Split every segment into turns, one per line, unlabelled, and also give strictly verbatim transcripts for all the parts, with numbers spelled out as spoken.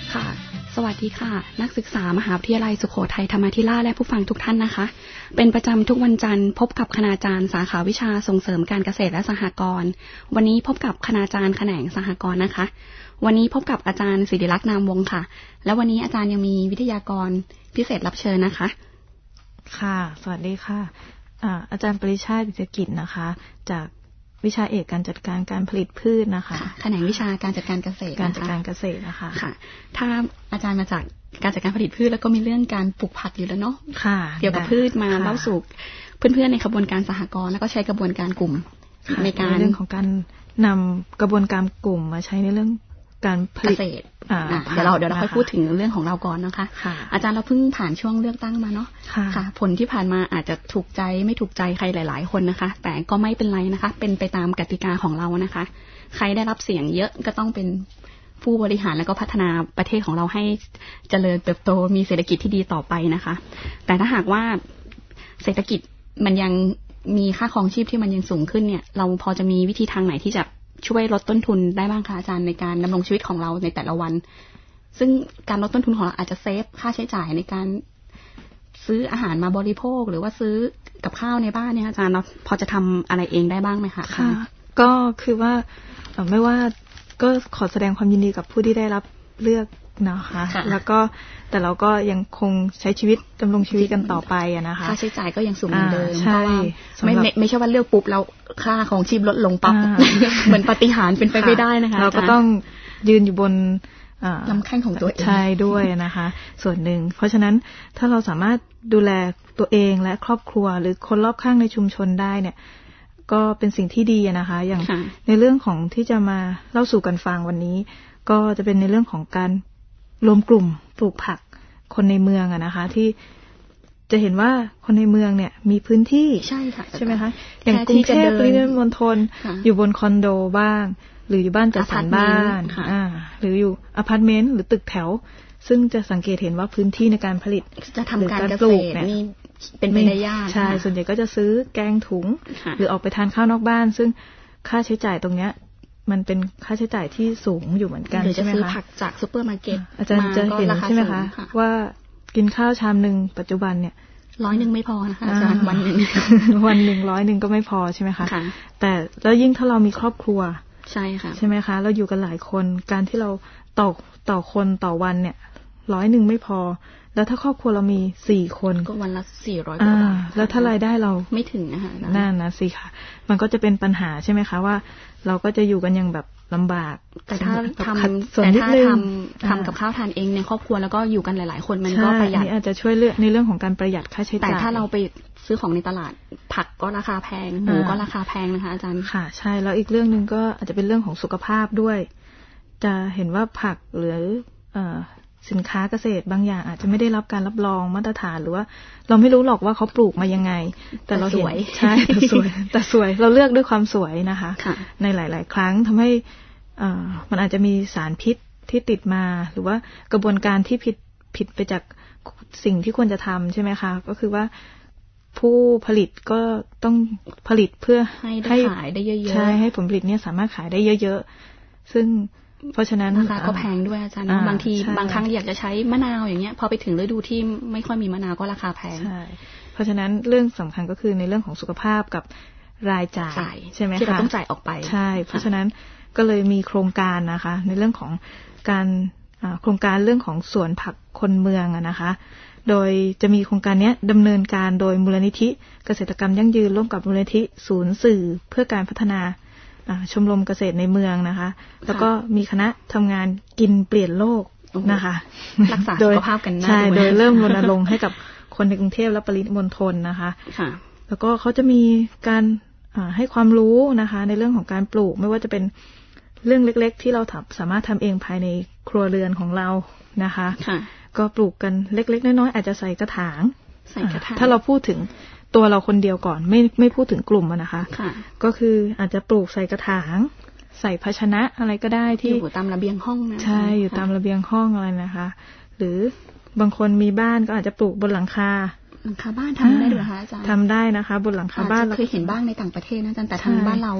ค่ะสวัสดีค่ะนักศึกษามหาวิทยาลัยสุโขทัยธรรมาธิราชและผู้ฟังทุกท่านนะคะเป็นประจำทุกวันจันทร์พบกับคณาจารย์สาขาวิชาส่งเสริมการเกษตรและสหกรณ์วันนี้พบกับคณาจารย์แขนงสหกรณ์นะคะวันนี้พบกับอาจารย์ศิริลักษณ์นามวงศ์ค่ะและวันนี้อาจารย์ยังมีวิทยากรพิเศษรับเชิญนะคะ
ค่ะสวัสดีค่ะอาอาจารย์ปริชาติวิจกิจนะคะจากวิชาเอกการจัดการการผลิตพืชนะคะ
แขนงวิชาการจัดการเกษตร
การจัดการเกษตรนะคะ
ค่ะถ้าอาจารย์มาจากการจัดการผลิตพืชแล้วก็มีเรื่องการปลูกผักอยู่แล้วเนาะเกี่ยวกับพืชมาเล่าสู่เพื่อนๆในกระบวนการสหกรณ์แล้วก็ใช้กระบวนการกลุ่มในการ
เรื่องของการนำกระบวนการกลุ่มมาใช้ในเรื่องการผลิต
เกษตรเดี๋ยวเราเดี๋ยวเราค่อยพูดถึงเรื่องของเราก่อนนะคะอาจารย์เราเพิ่งผ่านช่วงเลือกตั้งมาเนาะค่ะผลที่ผ่านมาอาจจะถูกใจไม่ถูกใจใครหลายๆคนนะคะแต่ก็ไม่เป็นไรนะคะเป็นไปตามกติกาของเรานะคะใครได้รับเสียงเยอะก็ต้องเป็นผู้บริหารแล้วก็พัฒนาประเทศของเราให้เจริญเติบโตมีเศรษฐกิจที่ดีต่อไปนะคะแต่ถ้าหากว่าเศรษฐกิจมันยังมีค่าครองชีพที่มันยังสูงขึ้นเนี่ยเราพอจะมีวิธีทางไหนที่จะช่วยลดต้นทุนได้บ้างคะอาจารย์ในการดำรงชีวิตของเราในแต่ละวันซึ่งการลดต้นทุนของเราอาจจะเซฟค่าใช้จ่ายในการซื้ออาหารมาบริโภคหรือว่าซื้อกับข้าวในบ้านเนี่ยอาจารย์เราพอจะทำอะไรเองได้บ้างไหมคะ
ค่ะก็คือว่าไม่ว่าก็ขอแสดงความยินดีกับผู้ที่ได้รับเลือกนะคะแล้วก็แต่เราก็ยังคงใช้ชีวิตดำรงชีวิตกันต่อไปอะนะคะ
ค่าใช้จ่ายก็ยังสูงเหมือนเดิมเพราะว่าไม่ไม่ใช่ว่าเลือกปุ๊บแล้วค่าของชีพลดลงปั๊บเหมือนปาฏิหาริย์เป็นไปไม่ได้นะคะ
เราก็ต้องยืนอยู่บน
ลำแข้งของตัวเอง
ใช่ด้วยนะคะส่วนหนึ่งเพราะฉะนั้นถ้าเราสามารถดูแลตัวเองและครอบครัวหรือคนรอบข้างในชุมชนได้เนี่ยก็เป็นสิ่งที่ดีนะคะอย่างในเรื่องของที่จะมาเล่าสู่กันฟังวันนี้ก็จะเป็นในเรื่องของการรวมกลุ่มปลูกผักคนในเมืองอะนะคะที่จะเห็นว่าคนในเมืองเนี่ยมีพื้นที่
ใช่ค่ะ
ใช่ไหมคะอย่างกรุงเทพปริมณฑลอยู่บนคอนโดบ้างหรืออยู่บ้านจัดสรรบ้านอ่าหรืออยู่อพาร์ตเมนต์หรือตึกแถวซึ่งจะสังเกตเห็นว่าพื้นที่ในการผลิต
จะทำการเกษตรนี่เป็นไปได้ยาก
ใช่ส่วนใหญ่ก็จะซื้อแกงถุงหรือออกไปทานข้าวนอกบ้านซึ่งค่าใช้จ่ายตรงเนี้ยมันเป็นค่าใช้จ่ายที่สูงอยู่เหมือนกันใช่ไหมคะ
หรือจะซื้อผักจากซุปเปอร์มาร์เก็ต
อาจารย์จะเห็นใช่ไหมคะว่ากินข้าวชามนึงปัจจุบันเนี่ย
ร้อยหนึ่งไม่พอนะคะอาจารย์วันหนึ่ง
วันหนึ่งร้อยหนึ่งก็ไม่พอใช่ไหมคะแต่แล้วยิ่งถ้าเรามีครอบครัว
ใช่ค่ะ
ใช่ไหมคะเราอยู่กันหลายคนการที่เราต่อต่อคนต่อวันเนี่ยร้อยหนึ่งไม่พอแล้วถ้าครอบครัวเรามีสี่คน
ก็วันละสี่ร้อยกว่าบาท
แล้วถ้ารายได้เรา
ไม่ถึงนะคะ
นั่นนะสิค่ะมันก็จะเป็นปัญหาใช่ไหมคะว่าเราก็จะอยู่กันอย่างแบบลำบาก
แต่ถ้าทำแต่ถ้าทำทำกับข้าวทานเองในครอบครัวแล้วก็อยู่กันหลายๆคนมันก็ประหยัด
นี่อาจจะช่วยเลือกในเรื่องของการประหยัดค่าใช้จ่าย
แต่ถ้าเราไปซื้อของในตลาดผักก็ราคาแพงหมูก็ราคาแพงนะคะอาจารย์
ค่ะใช่แล้วอีกเรื่องนึงก็อาจจะเป็นเรื่องของสุขภาพด้วยจะเห็นว่าผักหรือสินค้าเกษตรบางอย่างอาจจะไม่ได้รับการรับรองมาตรฐานหรือว่าเราไม่รู้หรอกว่าเขาปลูกมายังไงแต่เราเห็นใช่แต่สวยแต่สวยเราเลือกด้วยความสวยนะคะในหลายๆครั้งทำให้มันอาจจะมีสารพิษที่ติดมาหรือว่ากระบวนการที่ผิดผิดไปจากสิ่งที่ควรจะทำใช่ไหมคะก็คือว่าผู้ผลิตก็ต้องผลิตเพื่อ
ให้ขายได้เยอะๆ
ใช่ให้ผลผลิตเนี่ยสามารถขายได้เยอะๆซึ่งเพราะฉะนั้น
ราคาก็แพงด้วยอาจารย์บางทีบางครั้งอยากจะใช้มะนาวอย่างเงี้ยพอไปถึงฤดูที่ไม่ค่อยมีมะนาวก็ราคาแพง
ใช่เพราะฉะนั้นเรื่องสำคัญก็คือในเรื่องของสุขภาพกับรายจ่ายใช่ไหมคะ
ที่เราต้องจ่ายออกไป
ใช่เพราะฉะนั้นก็เลยมีโครงการนะคะในเรื่องของการโครงการเรื่องของสวนผักคนเมืองนะคะโดยจะมีโครงการนี้ดำเนินการโดยมูลนิธิเกษตรกรรมยั่งยืนร่วมกับมูลนิธิศูนย์สื่อเพื่อการพัฒนาชมรมเกษตรในเมืองนะคะแล้วก็มีคณะทำงานกินเปลี่ยนโลกนะคะ
รักษาสุขภาพกัน
ใช่โดยเริ่มรณรงค์ให้กับคนในกรุงเทพและปริมณฑลนะคะแล้วก็เขาจะมีการให้ความรู้นะคะในเรื่องของการปลูกไม่ว่าจะเป็นเรื่องเล็กๆที่เราสามารถทำเองภายในครัวเรือนของเรานะคะก็ปลูกกันเล็กๆน้อยๆอาจจะใส่กระถาง
ใส่กระถาง
ถ้าเราพูดถึงตัวเราคนเดียวก่อนไม่ไม่พูดถึงกลุ่มนะคะก็คืออาจจะปลูกใส่กระถางใส่ภาชนะอะไรก็ได้ที่
อยู่ตามระเบียงห้องนะ
ใช่อยู่ตามระเบียงห้องอะไรนะคะหรือบางคนมีบ้านก็อาจจะปลูกบนหลังคา
หลังคาบ้านทำได้หรือคะอาจารย์
ทำได้นะคะบนหลังคาบ้าน
เราเคยเห็นบ้างในต่างประเทศนะอาจารย์แต่ทางบ้านเรา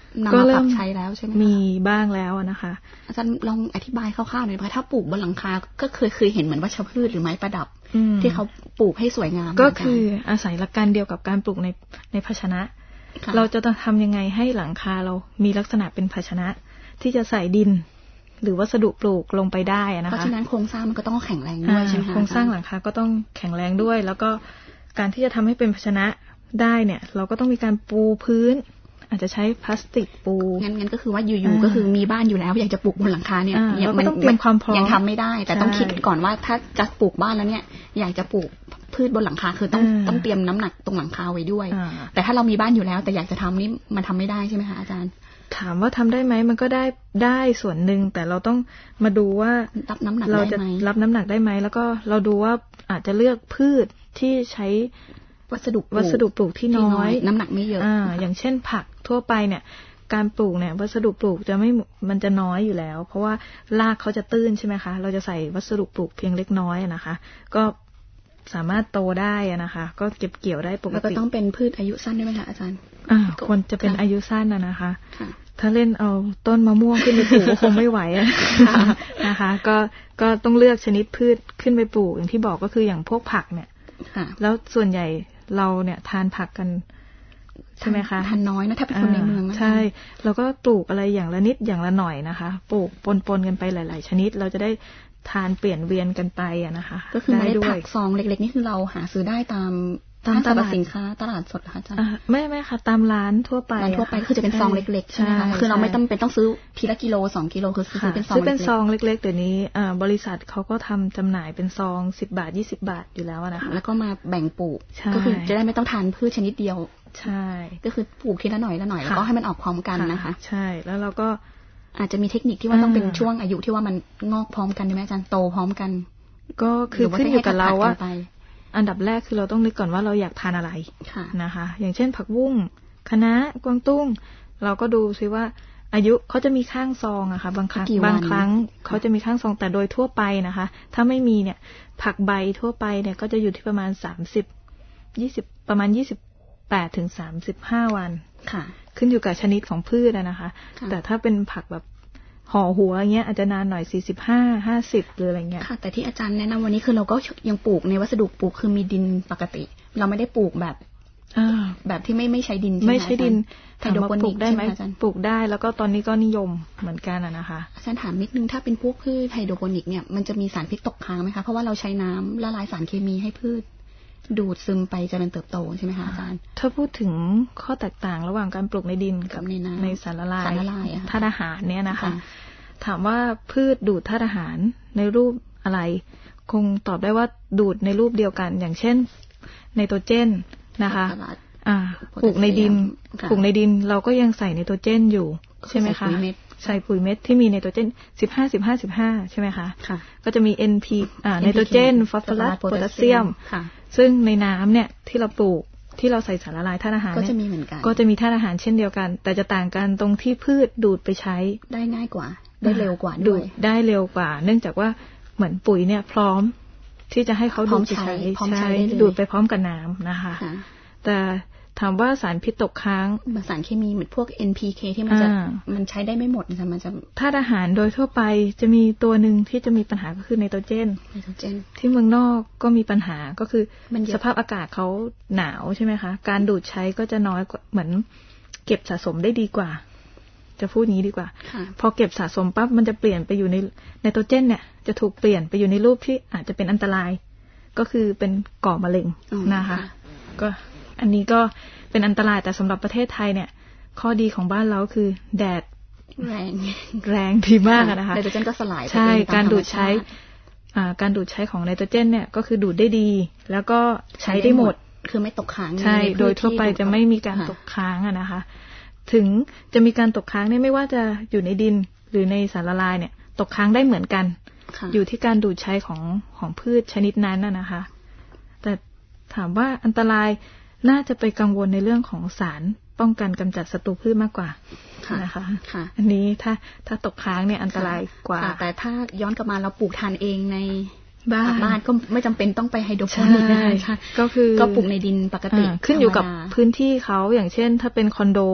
นำมาปรับใช้แล้วใช่ไหม
มีบ้างแล้วนะคะ
อาจารย์ลองอธิบายคร่าวๆหน่อยนะคะถ้าปลูกบนหลังคาก็เคยเคยเห็นเหมือนวัชพืชหรือไม้ประดับที่เขาปลูกให้สวยงาม
ก็คืออาศัยหลักการเดียวกับการปลูกในในภาชนะเราจะต้องทำยังไงให้หลังคาเรามีลักษณะเป็นภาชนะที่จะใส่ดินหรือวัสดุปลูกลงไปได้นะคะเพ
ราะฉะนั้นโครงสร้างมันก็ต้องแข็งแรงด้วยใช่ไหมคะ
โครงสร้างหลังคาก็ต้องแข็งแรงด้วยแล้วก็การที่จะทำให้เป็นภาชนะได้เนี่ยเราก็ต้องมีการปูพื้นอาจจะใช้พลาสติกปู
งั้นงั้นก็คือว่าอยู่ๆก็คือมีบ้านอยู่แล้วอยากจะปลูกบนหลังคาเนี่ย
มันต้องเป็นความพร้อม
ยังทำไม่ได้แต่ต้องคิดก่อนว่าถ้าจะปลูกบ้านแล้วเนี่ยอยากจะปลูกพืชบนหลังคาคือต้องต้องเตรียมน้ำหนักตรงหลังคาไว้ด้วยแต่ถ้าเรามีบ้านอยู่แล้วแต่อยากจะทำนี่มันทำไม่ได้ใช่ไหมคะอาจารย์
ถามว่าทำได้ไหมมันก็ได้ได้ส่วนหนึ่งแต่เราต้องมาดูว่า
รับน้ำหนัก
เราจะรับน้ำหนักได้ไหมแล้วก็เราดูว่าอาจจะเลือกพืชที่ใช้
วัสดุ
วัสดุปลูกที่น้อย
น้ำหนักไม่เยอะ
อ่าอย่างเช่นผักทั่วไปเนี่ยการปลูกเนี่ยวัสดุปลูกจะไม่มันจะน้อยอยู่แล้วเพราะว่ารากเขาจะตื้นใช่ไหมคะเราจะใส่วัสดุปลูกเพียงเล็กน้อยนะคะก็สามารถโตได้นะคะก็เก็บเกี่ยวได้ปกติ
แล้วก็ต้องเป็นพืชอายุสั้นด้วยไหมคะอาจารย์
อ่าควรจะเป็นอายุสั้นนะนะคะถ้าเล่นเอาต้นมะม่วงขึ้นไปปลูกก็คงไม่ไหวนะคะก็ก็ต้องเลือกชนิดพืชขึ้นไปปลูกอย่างที่บอกก็คืออย่างพวกผักเนี่ยแล้วส่วนใหญ่เราเนี่ยทานผักกันใช่ไหมคะ
ทานน้อยนะถ้าเป็นคนในเมือง
ใช่เราก็ปลูกอะไรอย่างละนิดอย่างละหน่อยนะคะปลูกปนๆกันไปหลายๆชนิดเราจะได้ทานเปลี่ยนเวียนกันไปอะนะคะ
ก็คือได้ผักซองเล็กๆนี่คือเราหาซื้อได้ตามตามตลาดสินค้าตลาดสดค่ะอาจารย์
ไม่ไม่ค่ะตามร้านทั่วไป
ร้านทั่วไปคือจะเป็นซองเล็กๆใช่ไหมคะคือเราไม่ต้องเป็นต้องซื้อทีละกิโลสองกิโลคือซื้อเป็นซอง
ซื้อเป็นซองเล็กๆเดี๋ยวนี้บริษัทเขาก็ทำจำหน่ายเป็นซองสิบบาทยี่สิบบาทอยู่แล้วนะคะ
แล้วก็มาแบ่งปลูกก็คือจะได้ไม่ต้องทานพืชชนิดเดียว
ใช่
ก็คือปลูกทีละหน่อยละหน่อยแล้วก็ให้มันออกพร้อมกันนะคะ
ใช่แล้วเราก็
อาจจะมีเทคนิคที่ว่าต้องเป็นช่วงอายุที่ว่ามันงอกพร้อมกันใช่ไหมอาจารย์โตพร้อมกัน
ก็คือขึ้นอยู่กับเราว่าอันดับแรกคือเราต้องนึกก่อนว่าเราอยากทานอะไรนะคะอย่างเช่นผักบุ้งคะน้ากวางตุ้งเราก็ดูซิว่าอายุเขาจะมีข้างซองอะค่ะบางครั้งบางครั้งเขาจะมีข้างซองแต่โดยทั่วไปนะคะถ้าไม่มีเนี่ยผักใบทั่วไปเนี่ยก็จะอยู่ที่ประมาณสามสิบยี่สิบประมาณยี่สิบแปดถึงสามสิบห้าวัน
ค่ะ
ขึ้นอยู่กับชนิดของพืชนะคะแต่ถ้าเป็นผักแบบห่อหัวอย่างเงี้ยอาจจะนานหน่อยสี่สิบห้า ห้าสิบหรืออะไรเงี้ย
ค่ะแต่ที่อาจารย์แนะนำวันนี้คือเราก็ยังปลูกในวัสดุปลูกคือมีดินปกติเราไม่ได้ปลูกแบบแบบที่ไม่ไม่ใช้ดิน
ไม่ใช้ดินถามว่าปลูกได้ไหมปลูกได้แล้วก็ตอนนี้ก็นิยมเหมือนกันนะคะ
อาจารย์ถามนิดนึงถ้าเป็นพวกพืชไฮโดรโปนิกเนี่ยมันจะมีสารพิษตกค้างไหมคะเพราะว่าเราใช้น้ำละลายสารเคมีให้พืชดูดซึมไปเจริญเติบโตใช่ไหมคะอาจารย์
ถ้าพูดถึงข้อแตกต่างระหว่างการปลูกในดินกับในน้ำในสารละลายธาตุอาหารเนี่ยนะคะถามว่าพืชดูดธาตุอาหารในรูปอะไรคงตอบได้ว่าดูดในรูปเดียวกันอย่างเช่นไนโตรเจนนะคะอ่าปลูกในดินปลูกในดินเราก็ยังใส่ไนโตรเจนอยู่ใช่ไหมคะใส่ปุ๋ยเม็ดที่มีไนโตรเจนสิบห้า สิบห้า สิบห้าใช่ไหมคะก็จะมี เอ็น พี อ่าไนโตรเจนฟอสฟอรัสโพแทสเซียมซึ่งในน้ำเนี่ยที่เราปลูกที่เราใส่สารละลายธาตุอาหาร
ก็จะมีเหมือนกัน
ก็จะมีธาตุอาหารเช่นเดียวกันแต่จะต่างกันตรงที่พืชดูดไปใช้
ได้ง่ายกว่าได้เร็วกว่า
ดูดได้เร็วกว่าเนื่องจากว่าเหมือนปุ๋ยเนี่ยพร้อมที่จะให้เขาดูดไปใช้ใช้ดูดไปพร้อมกับน้ำนะคะแต่ถามว่าสารพิษตกค้าง
สารเคมีเหมือนพวก เอ็น พี เค ที่มันจะมันใช้ได้ไม่หมดนะมันจะ
ธาตุอาหารโดยทั่วไปจะมีตัวหนึ่งที่จะมีปัญหาก็คือไนโตรเจน
ไนโตรเจน
ที่เมืองนอกก็มีปัญหาก็คือสภาพอากาศเขาหนาวใช่ไหมคะการดูดใช้ก็จะน้อยกว่าเหมือนเก็บสะสมได้ดีกว่าจะพูดงี้ดีกว่าพอเก็บสะสมปั๊บมันจะเปลี่ยนไปอยู่ในไนโตรเจนเนี่ยจะถูกเปลี่ยนไปอยู่ในรูปที่อาจจะเป็นอันตรายก็คือเป็นก่อมะเร็งนะคะก็อันนี้ก็เป็นอันตรายแต่สำหรับประเทศไทยเนี่ยข้อดีของบ้านเราคือแดด
แรง
แรงดีมากนะคะ
ไนโตรเจนก็สลาย
ใช่การดูดใช้การดูดใช้ของไนโตรเจนเนี่ยก็คือดูดได้ดีแล้วก็ใช้ได้หมด
คือไม่ตกค้าง
ใช่โดยทั่วไปจะไม่มีการตกค้างอะนะคะถึงจะมีการตกค้างเนี่ยไม่ว่าจะอยู่ในดินหรือในสารละลายเนี่ยตกค้างได้เหมือนกันอยู่ที่การดูดใช้ของของพืชชนิดนั้นน่ะนะคะแต่ถามว่าอันตรายน่าจะไปกังวลในเรื่องของสารป้องกันกำจัดศัตรูพืชมากกว่านะคะอันนี้ถ้าถ้าตกค้างเนี่ยอันตรายกว่า
แต่ถ้าย้อนกลับมาเราปลูกทานเองในบ้านบ้านก็ไม่จำเป็นต้องไปไฮโดรโปนิกนะคะ
ก็คือ
ก็ปลูกในดินปกติ
ขึ้นอยู่กับพื้นที่เขาอย่างเช่นถ้าเป็นคอนโด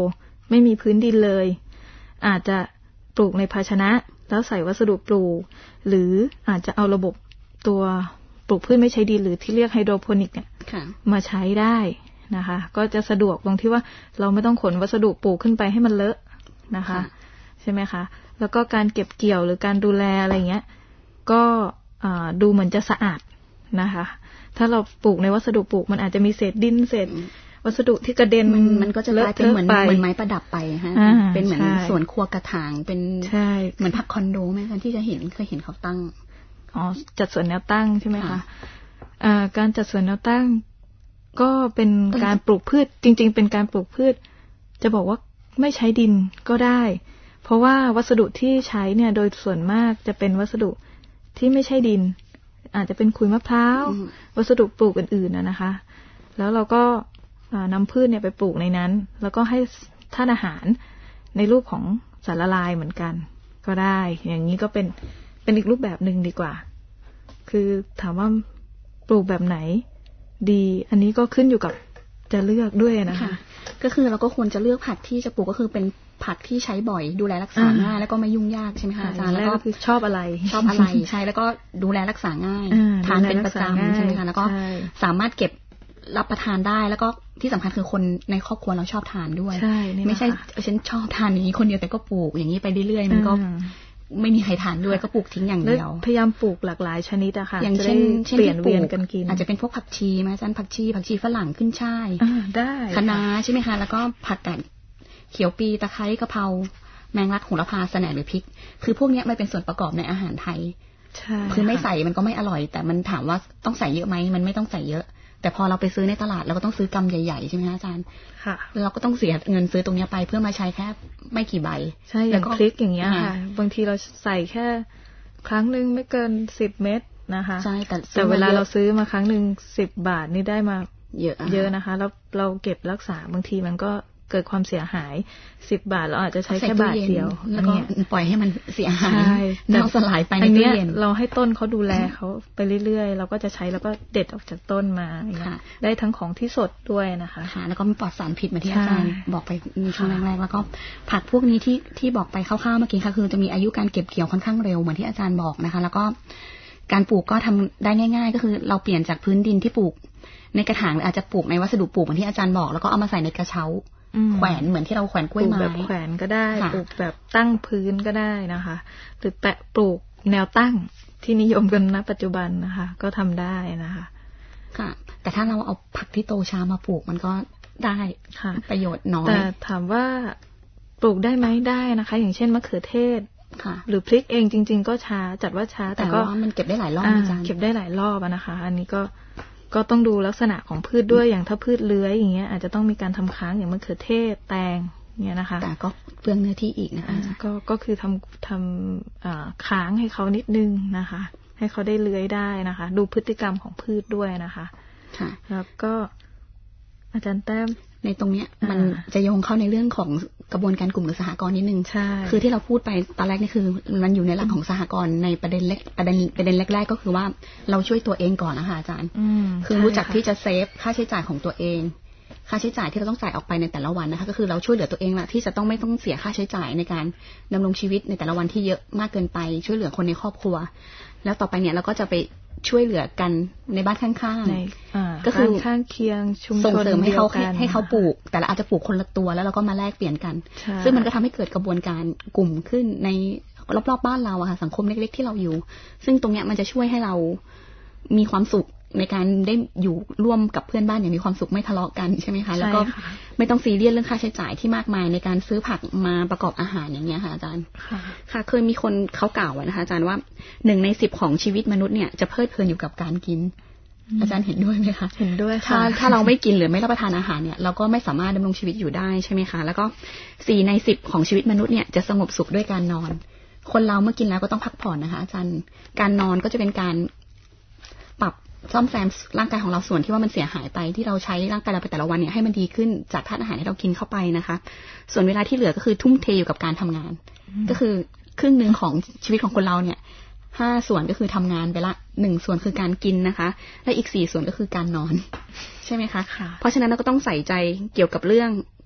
ไม่มีพื้นดินเลยอาจจะปลูกในภาชนะแล้วใส่วัสดุปลูกหรืออาจจะเอาระบบตัวปลูกพืชไม่ใช้ดินหรือที่เรียกไฮโดรโปนิกเนี่ยมาใช้ได้นะคะก็จะสะดวกตรงที่ว่าเราไม่ต้องขนวัสดุปลูกขึ้นไปให้มันเลอะนะคะใช่ไหมคะแล้วก็การเก็บเกี่ยวหรือการดูแลอะไรเงี้ยก็ดูเหมือนจะสะอาดนะคะถ้าเราปลูกในวัสดุปลูกมันอาจจะมีเศษดินเศษวัสดุที่กระเด็น
มันก็จะกลายเป็นเหมือนเหมือนไม้ประดับไปฮะเป็นเหมือนสวนครัวกระถางเป็นเหมือนพักคอนโดไหมคะที่จะเห็นเคยเห็นเขาตั้ง
อ๋อจัดสวนแนวตั้งใช่ไหมคะการจัดสวนแนวตั้งก็เป็นการปลูกพืชจริงๆเป็นการปลูกพืชจะบอกว่าไม่ใช้ดินก็ได้เพราะว่าวัสดุที่ใช้เนี่ยโดยส่วนมากจะเป็นวัสดุที่ไม่ใช่ดินอาจจะเป็นขุยมะพร้าววัสดุปลูกอื่นๆนะคะแล้วเราก็นำพืชเนี่ยไปปลูกในนั้นแล้วก็ให้ธาตุอาหารในรูปของสารละลายเหมือนกันก็ได้อย่างนี้ก็เป็นเป็นอีกรูปแบบหนึ่งดีกว่าคือถามว่าปลูกแบบไหนดีอันนี้ก็ขึ้นอยู่กับจะเลือกด้วยนะคะ
ก็คือเราก็ควรจะเลือกผักที่จะปลูกก็คือเป็นผักที่ใช้บ่อยดูแลรักษาง่ายแล้วก็ไม่ยุ่งยากใช่ไหมคะอาจารย์
แล้วก็คือชอบอะไร
ชอบอะไรใช่แล้วก็ดูแลรักษาง่ายทานเป็นประจำใช่ไหมคะแล้วก็สามารถเก็บรับประทานได้แล้วก็ที่สำคัญคือคนในครอบครัวเราชอบทานด้วยไม่ใช่ฉันชอบทานอย่างนี้คนเดียวแต่ก็ปลูกอย่างนี้ไปเรื่อยๆมันก็ไม่มีใครทานด้วยก็ปลูกทิ้งอย่างเดียว
พยายามปลูกหลากหลายชนิดอะค่ะ
อย่างเช่น
เปลี่ยนเวียนกันกิน
อาจจะเป็นพวกผักชีไหมอาจารย์ผักชีผักชีฝรั่งขึ้นช่าย
ได้
คะน้าใช่ไหมคะแล้วก็ผักกาดเขียวปีตะไคร้กะเพราแมงลักโหระพาสะแหน่หรือพริกคือพวกนี้มันเป็นส่วนประกอบในอาหารไทยคือไม่ใส่มันก็ไม่อร่อยแต่มันถามว่าต้องใส่เยอะไหมมันไม่ต้องใส่เยอะแต่พอเราไปซื้อในตลาดเราก็ต้องซื้อกำใหญ่ๆใช่ไหมคะอาจารย์
ค่ะ
เราก็ต้องเสียเงินซื้อตรงนี้ไปเพื่อมาใช้แค่ไม่กี่ใบ
ใช่อย่างพริกอย่างเงี้ยค่ะบางทีเราใส่แค่ครั้งหนึ่งไม่เกินสิบเม็ดนะคะ
ใช่แต่
แต่เวลาเราซื้อมาครั้งหนึ่งสิบบาทนี่ได้มา
เยอะ
เยอะนะคะแล้วเราเก็บรักษาบางทีมันก็เกิดความเสียหายสิบบาทเราอาจจะใช้แค่บาทเดียว
แล้วก็ปล่อยให้มันเสียหายเน่าสลายไปในตู้เย็น
เราให้ต้นเขาดูแลเขาไปเรื่อยๆเราก็จะใช้แล้วก็เด็ดออกจากต้นมาได้ทั้งของที่สดด้วยนะคะ
แล้วก็มีปลอดสารพิษเหมือนที่อาจารย์บอกไปในช่วงแรกๆแล้วก็ผักพวกนี้ที่ที่บอกไปคร่าวๆเมื่อกี้ค่ะคือจะมีอายุการเก็บเกี่ยวค่อนข้างเร็วเหมือนที่อาจารย์บอกนะคะแล้วก็การปลูกก็ทำได้ง่ายๆก็คือเราเปลี่ยนจากพื้นดินที่ปลูกในกระถางอาจจะปลูกในวัสดุปลูกเหมือนที่อาจารย์บอกแล้วก็เอามาใส่ในกระเช้าแขวนเหมือนที่เราแขวนกล้วยไม้
แบบแขวนก็ได้ปลูกแบบตั้งพื้นก็ได้นะคะหรือแปะปลูกแนวตั้งที่นิยมกันณปัจจุบันนะคะก็ทำได้นะคะ
ค่ะแต่ถ้าเราเอาผักที่โตช้ามาปลูกมันก็ได้
ค่ะ
ประโยชน์น้อย
แต่ถามว่าปลูกได้ไหมได้นะคะอย่างเช่นมะเขือเทศหรือพริกเองจริงๆก็ช้าจัดว่าช้าแต่ก็
มันเก็บได้หลายรอบอาจารย์
เก็บได้หลายรอบนะคะอันนี้ก็ก็ต้องดูลักษณะของพืชด้วยอย่างถ้าพืชเลื้อยอย่างเงี้ยอาจจะต้องมีการทำค้างอย่างมะเขือเทศแตงเนี่ยนะคะ
แต่ก็เปลืองเนื้อที่อีกนะคะ
ก็ก็คือทำทำค้างให้เขานิดนึงนะคะให้เขาได้เลื้อยได้นะคะดูพฤติกรรมของพืชด้วยนะคะ
ค่ะ
แล้วก็อาจารย์แต้ม
ในตรงเนี้ยมันจะโยงเข้าในเรื่องของกระบวนการกลุ่มหรือสหกรณ์นิดนึง
ใช่
คือที่เราพูดไปตอนแรกนี่คือมันอยู่ในหลักของสหกรณ์ในประเด็นเล็กประเด็นประเด็นแรกๆก็คือว่าเราช่วยตัวเองก่อนนะคะอาจารย์คือรู้จักที่จะเซฟค่าใช้จ่ายของตัวเองค่าใช้จ่ายที่เราต้องจ่ายออกไปในแต่ละวันนะคะก็คือเราช่วยเหลือตัวเองละที่จะต้องไม่ต้องเสียค่าใช้จ่ายในการดำรงชีวิตในแต่ละวันที่เยอะมากเกินไปช่วยเหลือคนในครอบครัวแล้วต่อไปเนี่ยเราก็จะไปช่วยเหลือกันในบ้านข้างๆก็คือ
ข้างเคียงชุมชน
ส่งเสริมให้เขาให้เขาปลูกแต่ละอาจจะปลูกคนละตัวแล้วเราก็มาแลกเปลี่ยนกันซึ่งมันก็ทำให้เกิดกระบวนการกลุ่มขึ้นในรอบๆบ้านเราอะค่ะสังคมเล็กๆที่เราอยู่ซึ่งตรงเนี้ยมันจะช่วยให้เรามีความสุขในการได้อยู่ร่วมกับเพื่อนบ้านอย่างมีความสุขไม่ทะเลาะกันใช่ไหมคะแล้วก็ไม่ต้องซีเรียสเรื่องค่าใช้จ่ายที่มากมายในการซื้อผักมาประกอบอาหารอย่างเงี้ยค่ะอาจารย์ค่ะเคยมีคนเขากล่าวไว้นะคะอาจารย์ว่าหนึ่งในสิบของชีวิตมนุษย์เนี่ยจะเพลิดเพลินอยู่กับการกินอาจารย์เห็นด้วยไหมคะ
เห็นด้วย
ค่ะถ้าถ้าเราไม่กินหรือไม่รับประทานอาหารเนี่ยเราก็ไม่สามารถดำรงชีวิตอยู่ได้ใช่ไหมคะแล้วก็สี่ในสิบของชีวิตมนุษย์เนี่ยจะสงบสุขด้วยการนอนคนเราเมื่อกินแล้วก็ต้องพักผ่อนนะคะอาจารย์การนอนก็จะเป็นการปรับซ่อมแซมร่างกายของเราส่วนที่ว่ามันเสียหายไปที่เราใช้ร่างกายเราไปแต่ละวันเนี่ยให้มันดีขึ้นจากธาตุอาหารที่เรากินเข้าไปนะคะส่วนเวลาที่เหลือก็คือทุ่มเทอยู่กับการทำงานก็คือครึ่งหนึ่งของชีวิตของคนเราเนี่ยห้าส่วนก็คือทำงานไปละหนึ่งส่วนคือการกินนะคะและอีกสี่ส่วนก็คือการนอนใช่ไหมคะเพราะฉะนั้นเราก็ต้องใส่ใจเกี่ยวกับเรื่อง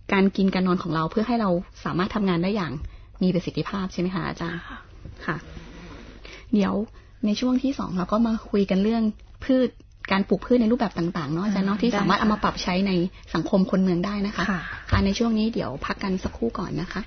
การกินการนอนของเราเพื่อให้เราสามารถทำงานได้อย่างมีประสิทธิภาพใช่ไหมคะอาจารย์ค่ะเดี๋ยวในช่วงที่สองเราก็มาคุยกันเรื่องพืชการปลูกพืชในรูปแบบต่างๆเนาะอาจารย์เนาะที่สามารถเอามาปรับใช้ในสังคมคนเมืองได้นะคะค่ะในช่วงนี้เดี๋ยวพักกันสักครู่ก่อนนะคะ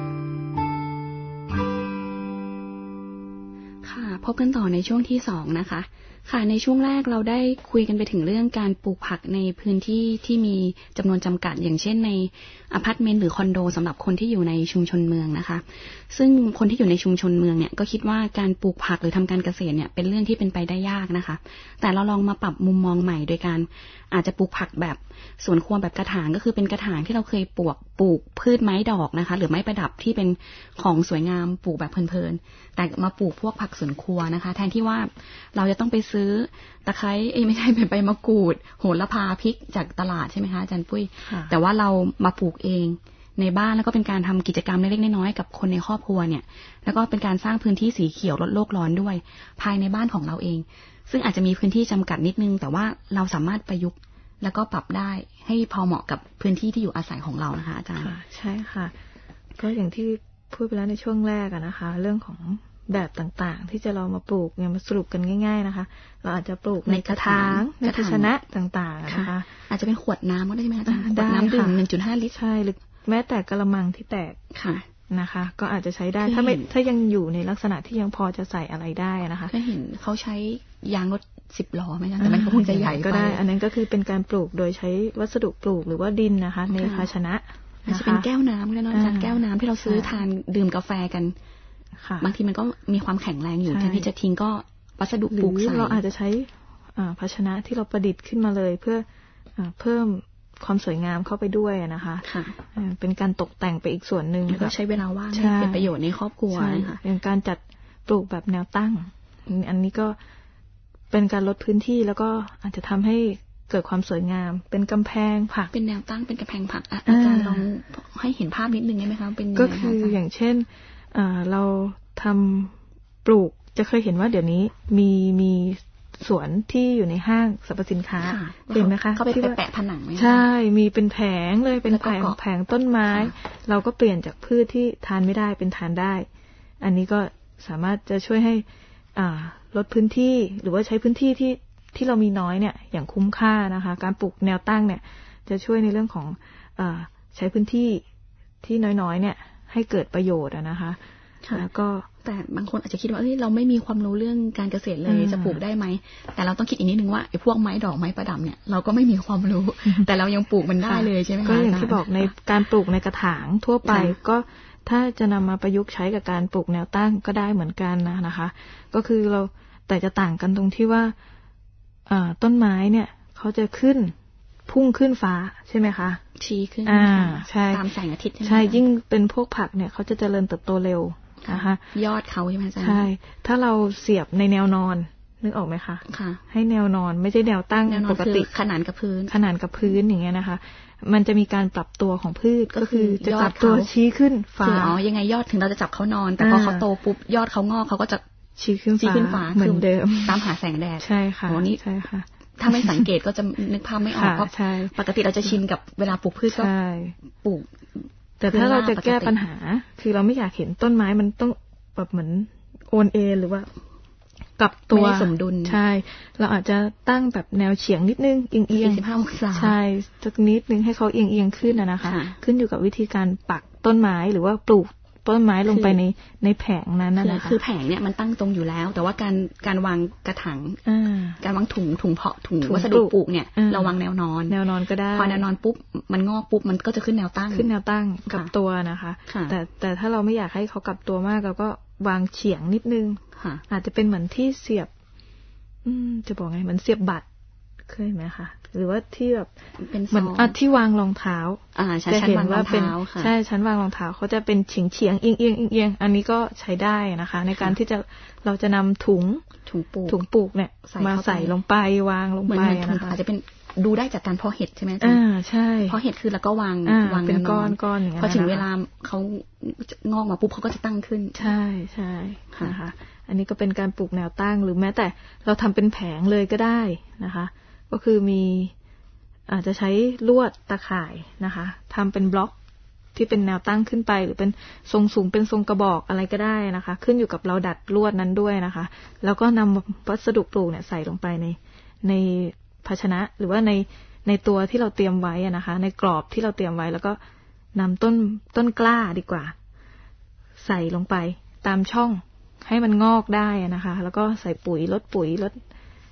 พบกันต่อในช่วงที่สองนะคะค่ะในช่วงแรกเราได้คุยกันไปถึงเรื่องการปลูกผักในพื้นที่ที่มีจำนวนจำกัดอย่างเช่นในอพาร์ตเมนต์หรือคอนโดสำหรับคนที่อยู่ในชุมชนเมืองนะคะซึ่งคนที่อยู่ในชุมชนเมืองเนี่ยก็คิดว่าการปลูกผักหรือทำการเกษตรเนี่ยเป็นเรื่องที่เป็นไปได้ยากนะคะแต่เราลองมาปรับมุมมองใหม่โดยการอาจจะปลูกผักแบบสวนครัวแบบกระถางก็คือเป็นกระถางที่เราเคยปลูกปลูกพืชไม้ดอกนะคะหรือไม้ประดับที่เป็นของสวยงามปลูกแบบเพลินๆแต่มาปลูกพวกผักสวนครัวนะคะแทนที่ว่าเราจะต้องไปซื้อตะไคร้เอ้ยไม่ใช่เป็นใบมะกรูดโหระพาพริกจากตลาดใช่ไหมคะอาจารย์ปุ้ยแต่ว่าเรามาปลูกเองในบ้านแล้วก็เป็นการทำกิจกรรมเล็กๆน้อยๆกับคนในครอบครัวเนี่ยแล้วก็เป็นการสร้างพื้นที่สีเขียวลดโลกร้อนด้วยภายในบ้านของเราเองซึ่งอาจจะมีพื้นที่จำกัดนิดนึงแต่ว่าเราสามารถประยุกต์แล้วก็ปรับได้ให้พอเหมาะกับพื้นที่ที่อยู่อาศัยของเรานะคะอาจารย์
ใช่ค่ะก็อย่างที่พูดไปแล้วในช่วงแรกอะนะคะเรื่องของแบบต่างๆที่จะเรามาปลูกเนี่ยมาสรุปกันง่ายๆนะคะเราอาจจะปลูกในกระถางในภาชนะต่างๆนะคะ
อาจจะเป็นขวดน้ำก็ได้ไหมอาจารย์ขวดน้ำดื่ม หนึ่งจุดห้า ลิตร
ใช่หรือแม้แต่กระมังที่แตก
ค่ะ
นะคะก็อาจจะใช้ได้ถ้าไม่ถ้ายังอยู่ในลักษณะที่ยังพอจะใส่อะไรได้นะคะ
ก็เห็นเขาใช้ยางรถสิบล้อไหมคะแต่มันก็คงจะใหญ่
ก็ได้อันนั้นก็คือเป็นการปลูกโดยใช้วัสดุปลูกหรือว่าดินนะคะในภาชนะ
อาจจะเป็นแก้วน้ำก็ได้อาจารย์แก้วน้ำที่เราซื้อทานดื่มกาแฟกันบางทีมันก็มีความแข็งแรงอยู่แทนที่จะทิ้งก็วัสดุปลูกใส่
เราอาจจะใช้ภาชนะที่เราประดิษฐ์ขึ้นมาเลยเพื่อเพิ่มความสวยงามเข้าไปด้วยนะคะเป็นการตกแต่งไปอีกส่วนหนึ่ง
ก็ใช้เวลาว่างให้เป็นประโยชน์ในครอบครัว
นะคะอย่างการจัดปลูกแบบแนวตั้งอันนี้ก็เป็นการลดพื้นที่แล้วก็อาจจะทำให้เกิดความสวยงามเป็นกำแพงผัก
เป็นแนวตั้งเป็นกำแพงผักอาจารย์ลองให้เห็นภาพนิดนึงได้ไหมคะเป็น
ก็คืออย่างเช่นเราทำปลูกจะเคยเห็นว่าเดี๋ยวนี้มีมีสวนที่อยู่ในห้างสรรพสินค้าเห็นไหมคะ
เขาไปแปะผนังไหม
ใช่มีเป็นแผงเลยเป็นแผงแผงต้นไม้เราก็เปลี่ยนจากพืชที่ทานไม่ได้เป็นทานได้อันนี้ก็สามารถจะช่วยให้ลดพื้นที่หรือว่าใช้พื้นที่ที่ที่เรามีน้อยเนี่ยอย่างคุ้มค่านะคะการปลูกแนวตั้งเนี่ยจะช่วยในเรื่องของใช้พื้นที่ที่น้อยๆเนี่ยให้เกิดประโยชน์นะคะแล้วก็
แต่บางคนอาจจะคิดว่าเอ้ยเราไม่มีความรู้เรื่องการเกษตรเลยจะปลูกได้ไหมแต่เราต้องคิดอีกนิดนึงว่าไอ้พวกไม้ดอกไม้ประดับเนี่ยเราก็ไม่มีความรู้แต่เรายังปลูกมันได้เลยใช่ไหมคะ
ก็อย่างที่บอกในการปลูกในกระถางทั่วไปก็ถ้าจะนำมาประยุกต์ใช้กับการปลูกแนวตั้งก็ได้เหมือนกันนะนะคะก็คือเราแต่จะต่างกันตรงที่ว่าต้นไม้เนี่ยเขาจะขึ้นพุ่งขึ้นฟ้าใช่ไหมคะ
ชี้ขึ้น
อ่าใช่
ตามแสงอาทิตย์
ใช่ยิ่งเป็นพวกผักเนี่ยเขาจะเจริญเติบโตเร็วนะคะ
ยอดเขาใช่ไหมอาจารย์
ใช่ถ้าเราเสียบในแนวนอนนึกออกไหมคะ
ค่ะ
ให้แนวนอนไม่ใช่แนวตั้งปกติ
ขนานกับพื้น
ขนานกับพื้นอย่างเงี้ยนะคะมันจะมีการปรับตัวของพืชก็คือจะปรับตัวชี้ขึ้นฟ้า
อ๋อยังไงยอดถึงเราจะจับเขานอนแต่พอเขาโตปุ๊บยอดเขางอกเขาก็จะ
ชี้ขึ้นฟ้าเหมือนเดิม
ตามหาแสงแดด
ใช่ค่ะ
วันนี้
ใช่ค่ะ
ถ้าไม่สังเกตก็จะนึกภาพไม่ออกเพราะปกติเราจะชินกับเวลาปลูกพืชก็ปลูก
แต่ถ้าเราจะแก้ปัญหาคือเราไม่อยากเห็นต้นไม้มันต้องแบบเหมือนโอนเอ็นหรือว่ากับตัว
สมดุล
ใช่เราอาจจะตั้งแบบแนวเฉียงนิดนึงเอียงเอียง
สิบห้าองศา
ใช่สักนิดนึงให้เขาเอียงเอียงขึ้นนะคะขึ้นอยู่กับวิธีการปักต้นไม้หรือว่าปลูกต้นไม้ลงไปในในแผงนั้นนะคะ
คือแผงเนี่ยมันตั้งตรงอยู่แล้วแต่ว่าการการวางกระถางการวางถุงถุงเพาะถุงวัสดุปลูกเนี่ยเราวางแนวนอน
แนวนอนก็ได้
พอแนวนอนปุ๊บมันงอกปุ๊บมันก็จะขึ้นแนวตั้ง
ขึ้นแนวตั้งกับตัวนะคะแต่แต่ถ้าเราไม่อยากให้เขากับตัวมากเราก็วางเฉียงนิดนึงอาจจะเป็นเหมือนที่เสียบอืมจะบอกไงเหมือนเสียบบัตรเคยไหมคะหรือว่าที่แบบเหมือนอ่ะที่วางรองเท้า
อ่าจะเห็นว่าเป็น
ใช่ชั้นวางรองเท้าเขาจะเป็นเฉียงเฉียงเอียงเอียงเอียงอันนี้ก็ใช้ได้นะคะในการที่จะเราจะนำถุง
ถุงปลูก
ถุงปลูกเนี่ยมาใส่ลงไปวางลงไป
นะคะอาจจะเป็นดูได้จากการเพาะเห็ดใช่ไหม
อ่าใช่
เพาะเห็ดคือแล้วก็วางวาง
เป็นก้อนก้อนอย่างเงี้ย
พอถึงเวลาเขางอกมาปุ๊บเขาก็จะตั้งขึ้น
ใช่ใช่นะคะอันนี้ก็เป็นการปลูกแนวตั้งหรือแม้แต่เราทำเป็นแผงเลยก็ได้นะคะก็คือมีอาจจะใช้ลวดตะข่ายนะคะทำเป็นบล็อกที่เป็นแนวตั้งขึ้นไปหรือเป็นทรงสูงเป็นทรงกระบอกอะไรก็ได้นะคะขึ้นอยู่กับเราดัดลวดนั้นด้วยนะคะแล้วก็นำวัสดุปลูกเนี่ยใส่ลงไปในในภาชนะหรือว่าในในตัวที่เราเตรียมไว้นะคะในกรอบที่เราเตรียมไว้แล้วก็นำต้นต้นกล้าดีกว่าใส่ลงไปตามช่องให้มันงอกได้นะคะแล้วก็ใส่ปุ๋ยลดปุ๋ยลด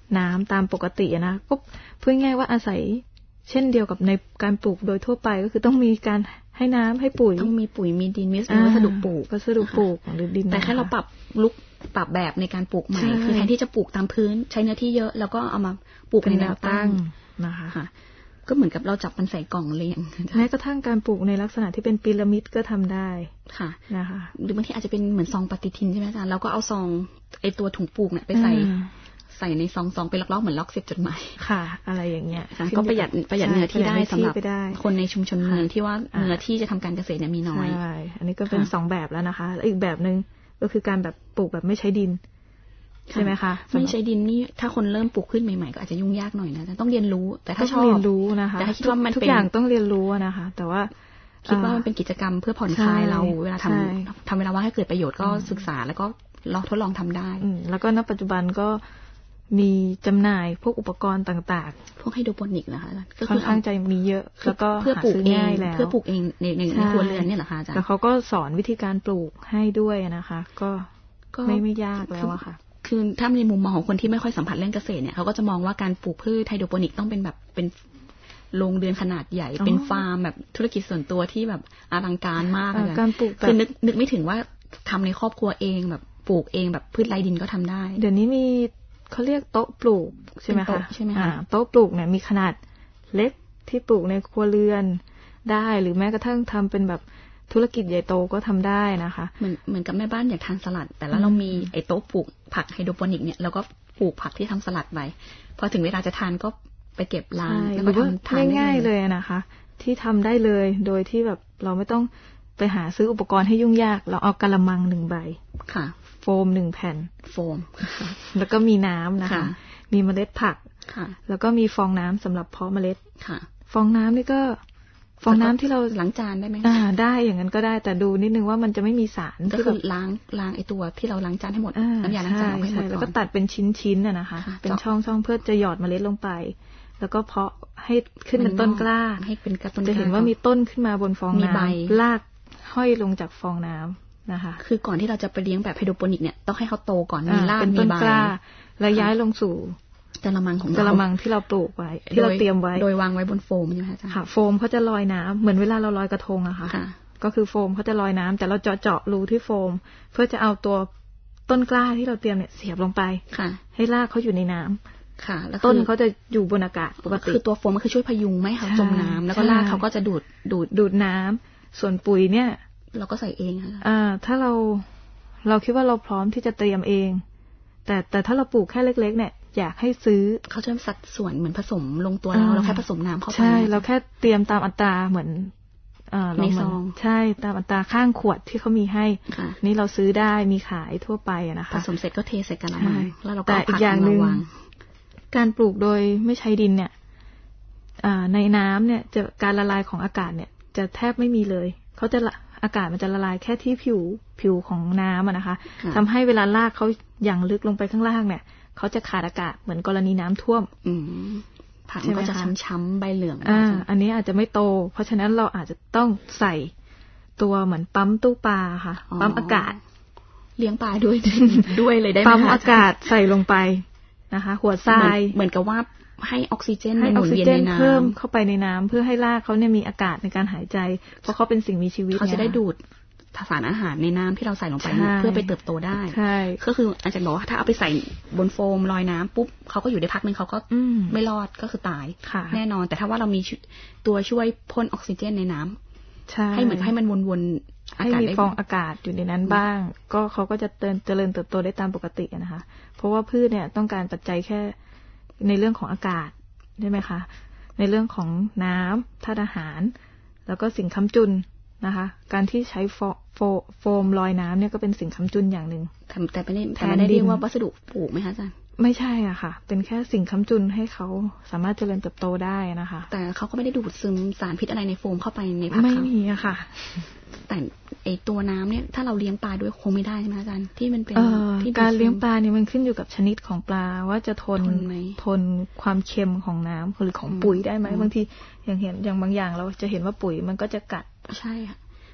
น้ำตามปกตินะก็พูดง่ายว่าอาศัยเช่นเดียวกับในการปลูกโดยทั่วไปก็คือต้องมีการให้น้ำให้ปุ๋ย
ต้องมีปุ๋ยมีดินมีวัสดุปลูก
วัสดุปลูกหรือดิน
แต่แค่เราปรับลุกปรับแบบในการปลูกใหม่คือแทนที่จะปลูกตามพื้นใช้เนื้อที่เยอะแล้วก็เอามาปลูกในแนวตั้ง
นะคะ
ก็เหมือนกับเราจับมันใส่กล่องเรียง
แม้กระทั่งการปลูกในลักษณะที่เป็นพีระมิดก็ทำได้
ค่ะ
นะคะ
หรือบางทีอาจจะเป็นเหมือนซองปฏิทินใช่ไหมอาจารย์แล้วก็เอาซองไอตัวถุงปลูกเนี่ยไปใส่ใส่ในซองซองเป็นล็อกๆเหมือนล็อกเสียบจดหมาย
ค่ะอะไรอย่างเงี้ย
ก็ประหยัดประหยัดเนื้อที่ได้สำหรับคนในชุมชนเมืองที่ว่าเนื้อที่จะทำการเกษตรเนี่ยมีน้อย
ใช่อันนี้ก็เป็นสองแบบแล้วนะคะอีกแบบนึงก็คือการแบบปลูกแบบไม่ใช้ดินใช่ไหมคะ
ไม่ใช้ดินนี่ถ้าคนเริ่มปลูกขึ้นใหม่ๆก็อาจจะยุ่งยากหน่อยนะต้องเรียนรู้แต่ถ้าชอบ
เรียนรู้นะคะ
แต่ถ้าคิดว่ามัน
ทุกอย่างต้องเรียนรู้นะคะแต่ว่า
คิดว่ามันเป็นกิจกรรมเพื่อผ่อนคลายเราเวลาทำทำเวลาว่างให้เกิดประโยชน์ก็ศึกษาแล้วก็ลองทดลองทำได้
แล้วก็ณปัจจุบันก็มีจำหน่ายพวกอุปกรณ์ต่าง
ๆพวกไฮโดรโปนิกนะคะ
ก็คือค่อนข้างใจมีเยอะแล้วก็
เพื่อปลูกเองเพื่อปลูกเองในในครัวเรือนเนี่ยเหรอคะอาจารย์
แล้วเขาก็สอนวิธีการปลูกให้ด้วยนะคะก็ไม่ไม่ยากแล้วอะค่ะ
คือถ้าในมุมมองของคนที่ไม่ค่อยสัมผัสเรื่องเกษตรเนี่ยเขาก็จะมองว่าการปลูกพืชไฮโดรโปนิกต้องเป็นแบบเป็นโรงเรือนขนาดใหญ่เป็นฟาร์มแบบธุรกิจส่วนตัวที่แบบอลังการมากเลย
การปลูก
คือนึกนึกไม่ถึงว่าทำในครอบครัวเองแบบปลูกเองแบบพืชไร้ดินก็ทำได้
เดี๋ยวนี้มีเขาเรียกโต๊ะปลูกใช่ไหมคะ
ใช่ไหมคะ
โต๊ะปลูกเนี่ยมีขนาดเล็กที่ปลูกในครัวเรือนได้หรือแม้กระทั่งทำเป็นแบบธุรกิจใหญ่โตก็ทำได้นะคะ
เหมือนเหมือนกับแม่บ้านอยากทานสลัดแต่แล้วเรามีไอ้โต๊ะปลูกผักไฮโดรโปนิกเนี่ยเราก็ปลูกผักที่ทำสลัดไว้พอถึงเวลาจะทานก็ไปเก็บล้าง
แล้วก็ทานง่ายๆเลยนะคะที่ทำได้เลยโดยที่แบบเราไม่ต้องไปหาซื้ออุปกรณ์ให้ยุ่งยากเราเอากะละมังหนึ่งใบ
ค่ะ
โฟมหนึ่งแผ่น
โฟม
แล้วก็มีน้ำนะคะมีเมล็ดผักแล้วก็มีฟองน้ำสำหรับเพาะเมล็ดฟองน้ำนี่ก็ฟองน้ำที่เรา
ล้างจานได้ไหม
อ่าได้อย่างนั้นก็ได้แต่ดูนิดนึงว่ามันจะไม่มีสาร
ก็คือล้างล้างไอตัวที่เราล้างจานให้หมดน้ำยาล้างจานเอาให้หมด
แล้วก็ตัดเป็นชิ้นๆน่ะนะคะเป็นช่องๆเพื่อจะหยอดเมล็ดลงไปแล้วก็เพาะให้ขึ้นเป็นต้นกล้า
ให้เป็นกระต้น
จะเห็นว่ามีต้นขึ้นมาบนฟองน้ำรากห้อยลงจากฟองน้ำนะคะ
คือก่อนที่เราจะไปเลี้ยงแบบไฮโดรโปนิกเนี่ยต้องให้เขาโตก่อนมีรากมีใบ
แล้วย้ายลงสู่
กะละมังของเรา
กะละมังที่เราปลูกไว้ที่เราเตรียมไว้
โดยวางไว้บนโฟมใช่ไหมคะ
ค่ะโฟมเขาจะลอยน้ำเหมือนเวลาเราลอยกระทงอะค่ะก็คือโฟมเขาจะลอยน้ำแต่เราเจาะเจาะรูที่โฟมเพื่อจะเอาตัวต้นกล้าที่เราเตรียมเนี่ยเสียบลงไปให้รากเขาอยู่ในน้ำ
ค่ะแล้ว
ต้นเขาจะอยู่บนอากาศปกติ
คือตัวโฟมมันคือช่วยพยุงไม่ให้เขาจมน้ำแล้วก็รากเขาก็จะดูด
ดูดดูดน้ำส่วนปุ๋ยเนี่ย
เราก็ใส่เองค่ะ
อ่าถ้าเราเราคิดว่าเราพร้อมที่จะเตรียมเองแต่แต่ถ้าเราปลูกแค่เล็กๆเนี่ยอยากให้ซื้อ
เขาจะสัดส่วนเหมือนผสมลงตัวเราเราแค่ผสมน้ำเข้าไป
ใช่เราแค่เตรียมตามอัตราเหมือน
ในซอง
ใช่ตามอัตราข้างขวดที่เขามีให้นี่เราซื้อได้มีขายทั่วไปนะคะ
ผสมเสร็จก็เทใส่กะละมังแล้วเราก็
แต่อีกอย่างหนึ่งการปลูกโดยไม่ใช้ดินเนี่ยในน้ำเนี่ยจะการละลายของอากาศเนี่ยจะแทบไม่มีเลยเขาจะอากาศมันจะละลายแค่ที่ผิวผิวของน้ำนะคะทำให้เวลารากเขาอย่างลึกลงไปข้างล่างเนี่ยเขาจะขาดอากาศเหมือนกรณีน้ำท่วม
ผักก็จะช้ำๆใบเหลือง
อ่าอันนี้อาจจะไม่โตเพราะฉะนั้นเราอาจจะต้องใส่ตัวเหมือนปั๊มตู้ปลาค่ะปั๊มอากาศ
เลี้ยงปลาด้วยด้วยเลยได้ไหม
ปั๊มอากาศใส่ลงไปนะคะหัวทราย
เหมือนกับว่าให้ออกซิเจนให้ออกซิเจน
เพิ่มเข้าไปในน้ำเพื่อให้รากเขาเนี่ยมีอากาศในการหายใจเพราะเขาเป็นสิ่งมีชีวิต
เขาจะได้ดูดสารอาหารในน้ำที่เราใส่ลงไปเพื่อไปเติบโตได้ก็คืออาจารย์บอกว่าถ้าเอาไปใส่บนโฟมลอยน้ำปุ๊บเขาก็อยู่ได้พักนึงเขาก็ไม่รอดก็คือตายแน่นอนแต่ถ้าว่าเรามีตัวช่วยพ่นออกซิเจนในน้ำให้เหมือนให้มันวนๆ
ให้มีฟองอากาศอยู่ในนั้นบ้างก็เขาก็จะเจริญเติบโตได้ตามปกตินะคะเพราะว่าพืชเนี่ยต้องการปัจจัยแค่ในเรื่องของอากาศใช่ไหมคะในเรื่องของน้ำธาตุอาหารแล้วก็สิ่งค้ำจุนนะคะการที่ใช้โฟโฟโฟมลอยน้ำเนี่ยก็เป็นสิ่งค้ำจุนอย่างหนึ่ง
แต่ไม่ได้แต่ไม่ได้เรียกว่าวัสดุปลูกไหมคะอาจารย์
ไม่ใช่อ่ะค่ะเป็นแค่สิ่งค้ำจุนให้เขาสามารถเจริญเติบโตได้นะคะ
แต่เขาก็ไม่ได้ดูดซึมสารพิษอะไรในโฟมเข้าไปในผัก
ไม่มีอะค่ะ
แต่ไอตัวน้ำเนี่ยถ้าเราเลี้ยงปลาด้วยคงไม่ได้ใช่ไหมอาจารย์ที่มันเป็น
การเลี้ยงปลาเนี่ยมันขึ้นอยู่กับชนิดของปลาว่าจะทนทนความเค็มของน้ำหรือของปุ๋ยได้ไหมบางทีอย่างเห็นอย่างบางอย่างเราจะเห็นว่าปุ๋ยมันก็จะกัด
ใช่ค่ะ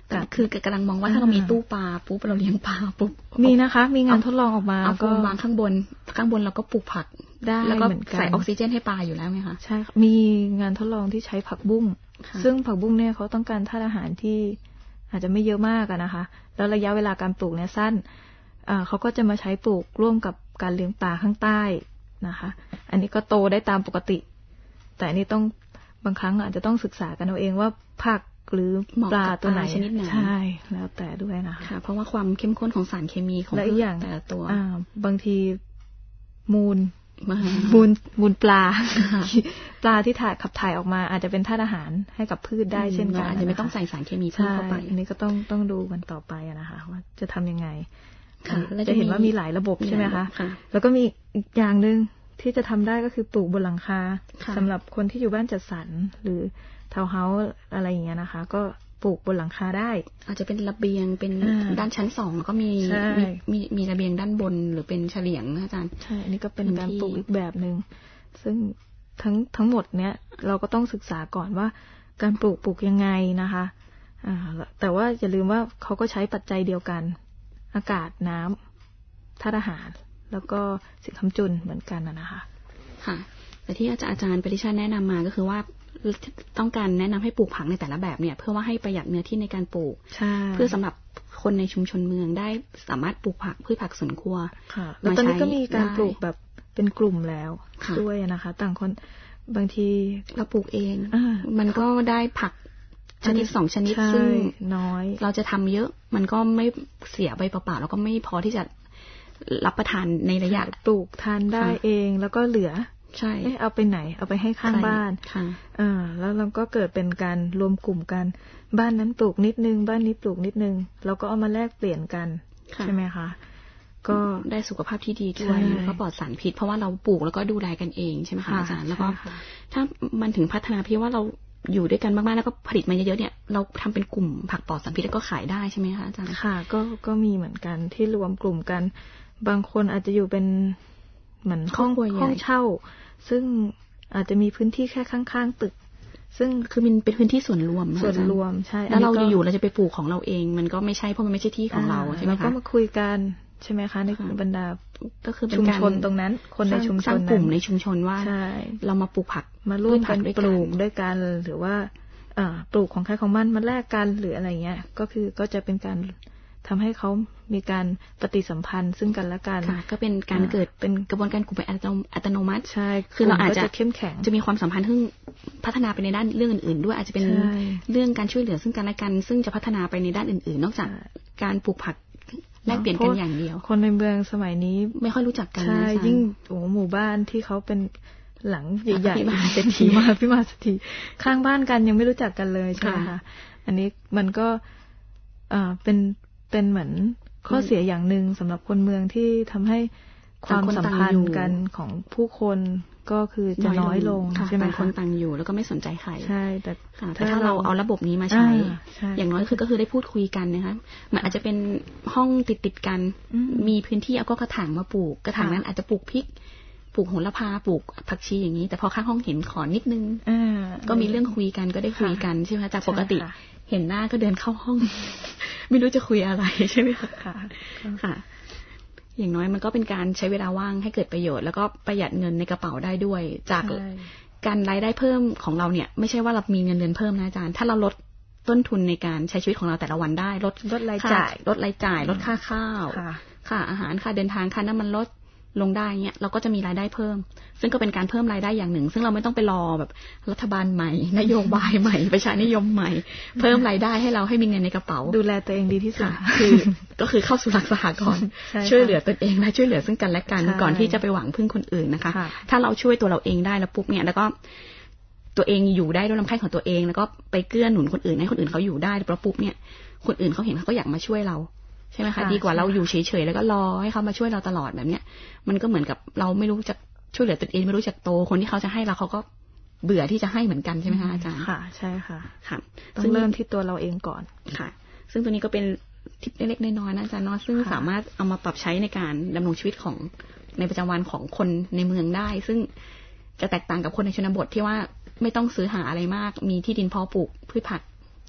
คือกำลังมองว่าถ้าเรามีตู้ปลาปุ๊บเราเลี้ยงปลาปุ๊บ
มีนะคะมีงานทดลองออกมา
ก็วางข้างบนข้างบนเราก็ปลูกผัก
ได้
แล้วก็ใส่ออกซิเจนให้ปลาอยู่แล้วไหมคะ
ใช่มีงานทดลองที่ใช้ผักบุ้งซึ่งผักบุ้งเนี่ยเขาต้องการธาตุอาหารที่อาจจะไม่เยอะมากนะคะแล้วระยะเวลาการปลูกเนี่ยสั้นเขาก็จะมาใช้ปลูกร่วมกับการเลี้ยงปลาข้างใต้นะคะอันนี้ก็โตได้ตามปกติแต่อันนี้ต้องบางครั้งอาจจะต้องศึกษากันเอาเองว่าผักหรือปลาตัวไหน
ชนิดไหน
ใช่แล้วแต่ด้วยนะคะ
เพราะว่าความเข้มข้นของสารเคมีของ
และอีกอย่าง
แต่ละตัว
บางทีมูลมูลมูลปลาปลาที่ถ่ายขับถ่ายออกมาอาจจะเป็นธาตุอาหารให้กับพืชได้เช่นกัน
อาจจะไม่ต้องใส่สารเคมีเพิ่มเข้าไป
อันนี้ก็ต้องต้องดูกันต่อไปนะคะว่าจะทำยังไงจะเห็นว่ามีหลายระบบใช่ไหมคะแล้วก็มีอีกอย่างหนึ่งที่จะทำได้ก็คือปลูกบนหลังคาสำหรับคนที่อยู่บ้านจัดสรรหรือทาวน์เฮาส์อะไรอย่างเงี้ยนะคะก็ปลูกบนหลังคาได้
อาจจะเป็นระเบียงเป็นด้านชั้นสองแล้วก็มีมีมีระเบียงด้านบนหรือเป็นเฉลียงอาจารย์
ใช่อันนี้ก็เป็นการปลูกอีกแบบหนึ่งซึ่งทั้งทั้งหมดเนี้ยเราก็ต้องศึกษาก่อนว่าการปลูกปลูกยังไงนะคะอ่าแต่ว่าอย่าลืมว่าเขาก็ใช้ปัจจัยเดียวกันอากาศน้ำธาตุอาหารแล้วก็สิ่งค้ำจุนเหมือนกันนะคะ
ค่ะแต่ที่อาจารย์ปริชาแนะนำมาก็คือว่าต้องการแนะนำให้ปลูกผักในแต่ละแบบเนี่ยเพื่อว่าให้ประหยัดเนื้อที่ในการปลูกเพื่อสำหรับคนในชุมชนเมืองได้สามารถปลูกผักพืชผักสวนครัว
แล้วตอนนี้ก็มีการปลูกแบบเป็นกลุ่มแล้วด้วยนะคะต่างคนบางที
เราปลูกเองมันก็ได้ผักชนิดสองชนิดซึ่ง
น้อย
เราจะทำเยอะมันก็ไม่เสียไปเปล่าๆแล้วก็ไม่พอที่จะรับประทานในระยะ
ปลูกทานได้เองแล้วก็เหลือ
ใช่
เอาไปไหนเอาไปให้ข้างบ้านอ่าแล้วเราก็เกิดเป็นการรวมกลุ่มกันบ้านนั้นปลูกนิดนึงบ้านนี้ปลูกนิดนึงแล้วก็เอามาแลกเปลี่ยนกันใช่ไหมคะ
ก็ได้สุขภาพที่ดีด้วยแล้วก็ปลอดสารพิษเพราะว่าเราปลูกแล้วก็ดูแลกันเองใช่ไหมคะอาจารย์แล้วก็ถ้ามันถึงพัฒนาพี่ว่าเราอยู่ด้วยกันมากๆแล้วก็ผลิตมาเยอะๆเนี่ยเราทำเป็นกลุ่มผักปลอดสารพิษแล้วก็ขายได้ใช่ไหมคะอาจารย์
ค่ะก็ก็มีเหมือนกันที่รวมกลุ่มกันบางคนอาจจะอยู่เป็นเหมือนห้องห้องเช่าซึ่งอาจจะมีพื้นที่แค่ข้างๆตึกซึ่ง
คือมันเป็นพื้นที่ส่วนรวม
ส่วนรวมใช่
แล้วเราอยู่เราจะไปปลูกของเราเองมันก็ไม่ใช่เพราะมันไม่ใช่ที่ของเราใช่ไหมคะ
เราก็มาคุยกันใช่ไหมคะในบรรดา
ก็คือ
ชุมชนตรงนั้นคนในชุมชน
กลุ่มในชุมชนว่าเรามาปลูกผัก
มาร่วมกันปลูกด้วยกันหรือว่าปลูกของใครของมันมาแลกกันหรืออะไรเงี้ยก็คือก็จะเป็นการทำให้เขามีการปฏิสัมพันธ์ซึ่งกันและกัน
ก็เป็นการเกิดเป็นกระบวนการกลุ่มแบบอัตโนมัติ
ใช่
คือเราอาจจะ
เข้มแข็ง
จะมีความสัมพันธ์ที่พัฒนาไปในด้านเรื่องอื่นๆด้วยอาจจะเป็นเรื่องการช่วยเหลือซึ่งกันและกันซึ่งจะพัฒนาไปในด้านอื่นๆนอกจากการปลูกผักแลกเปลี่ยนกันอย่างเดียว
คนในเมืองสมัยนี้
ไม่ค่อยรู้จักกัน
ใช่ยิ่งโอ้หมู่บ้านที่เขาเป็นหลังใหญ่ๆมาเศรษฐีมาพี่มาเศรษฐีข้างบ้านกันยังไม่รู้จักกันเลยใช่ไหมคะอันนี้มันก็อ่าเป็นเป็นเหมือนข้อเสียอย่างหนึ่งสำหรับคนเมืองที่ทำให้ความสัมพันธ์กันของผู้คนก็คือจะน้อยลงใช่ไหม
คนต่างอยู่แล้วก็ไม่สนใจใคร
ใช่แต่
ถ้าเราเอาระบบนี้มาใช้อย่างน้อยคือก็คือได้พูดคุยกันนะคะมันอาจจะเป็นห้องติดติดกันมีพื้นที่เอาก็กระถางมาปลูกกระถางนั้นอาจจะปลูกพริกปลูกโหระพาปลูกผักชีอย่างนี้แต่พอข้างห้องเห็นขอนิดนึงก็มีเรื่องคุยกันก็ได้คุยกันใช่ไหมจากปกติเห็นหน้าก็เดินเข้าห้องไม่รู้จะคุยอะไรใช่ไหมคะค่ะอย่างน้อยมันก็เป็นการใช้เวลาว่างให้เกิดประโยชน์แล้วก็ประหยัดเงินในกระเป๋าได้ด้วยจากการรายได้เพิ่มของเราเนี่ยไม่ใช่ว่าเรามีเงินเดือนเพิ่มนะอาจารย์ถ้าเราลดต้นทุนในการใช้ชีวิตของเราแต่ละวันได้ลด
ลดรายจ่าย
ลดรายจ่ายลดค่าข้าวค่าอาหารค่าเดินทางค่าน้ำมันลดลงได้เนี่ยเราก็จะมีรายได้เพิ่มซึ่งก็เป็นการเพิ่มรายได้อย่างหนึ่งซึ่งเราไม่ต้องไปรอแบบรัฐบาลใหม่นโยบายใหม่ประชานิยมใหม่เพิ่มรายได้ให้เราให้มีเงินในกระเป๋า
ดูแลตัวเองดีที่สุด
คือก็คือเข้าสู่หลักสหกรณ์ช่วยเหลือตนเองและช่วยเหลือซึ่งกันและกันก่อนที่จะไปหวังพึ่งคนอื่นนะคะถ้าเราช่วยตัวเราเองได้แล้วปุ๊บเนี่ยแล้วก็ตัวเองอยู่ได้ด้วยลำแข้งของตัวเองแล้วก็ไปเกื้อหนุนคนอื่นให้คนอื่นเขาอยู่ได้แล้วปุ๊บเนี่ยคนอื่นเขาเห็นเขาก็อยากมาช่วยเราใช่ไหมคะดีกว่าเราอยู่เฉยๆแล้วก็รอให้เขามาช่วยเราตลอดแบบเนี้ยมันก็เหมือนกับเราไม่รู้จักช่วยเหลือตนเองไม่รู้จักโตคนที่เขาจะให้เราเขาก็เบื่อที่จะให้เหมือนกันใช่ไหมคะอาจารย์
ค่ะใช่ค่ะ
ค่ะ
ต้องเริ่มที่ตัวเราเองก่อน
ค่ะซึ่งตัวนี้ก็เป็นทิปเล็กๆน้อยๆนะอาจารย์เนาะซึ่งสามารถเอามาปรับใช้ในการดำรงชีวิตของในประจำวันของคนในเมืองได้ซึ่งจะแตกต่างกับคนในชนบทที่ว่าไม่ต้องซื้อหาอะไรมากมีที่ดินเพาะปลูกพืชผัก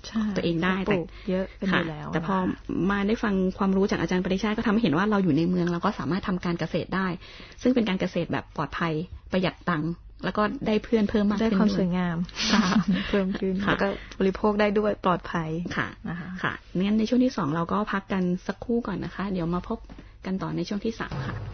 ตัวเองได้
แต่เยอะกันอยู่แล้ว
แต่พอมาได้ฟังความรู้จากอาจารย์ปริชาติก็ทำให้เห็นว่าเราอยู่ในเมืองเราก็สามารถทำการเกษตรได้ซึ่งเป็นการเกษตรแบบปลอดภัยประหยัดตังค์แล้วก็ได้เพื่อนเพิ่มมากขึ้น
ได้ความสวยงามเพิ่มขึ้นแล้วก็บริโภคได้ด้วยปลอดภัย
ค่ะนะคะค่ะงั้นในช่วงที่สองเราก็พักกันสักครู่ก่อนนะคะเดี๋ยวมาพบกันต่อในช่วงที่สามค่ะ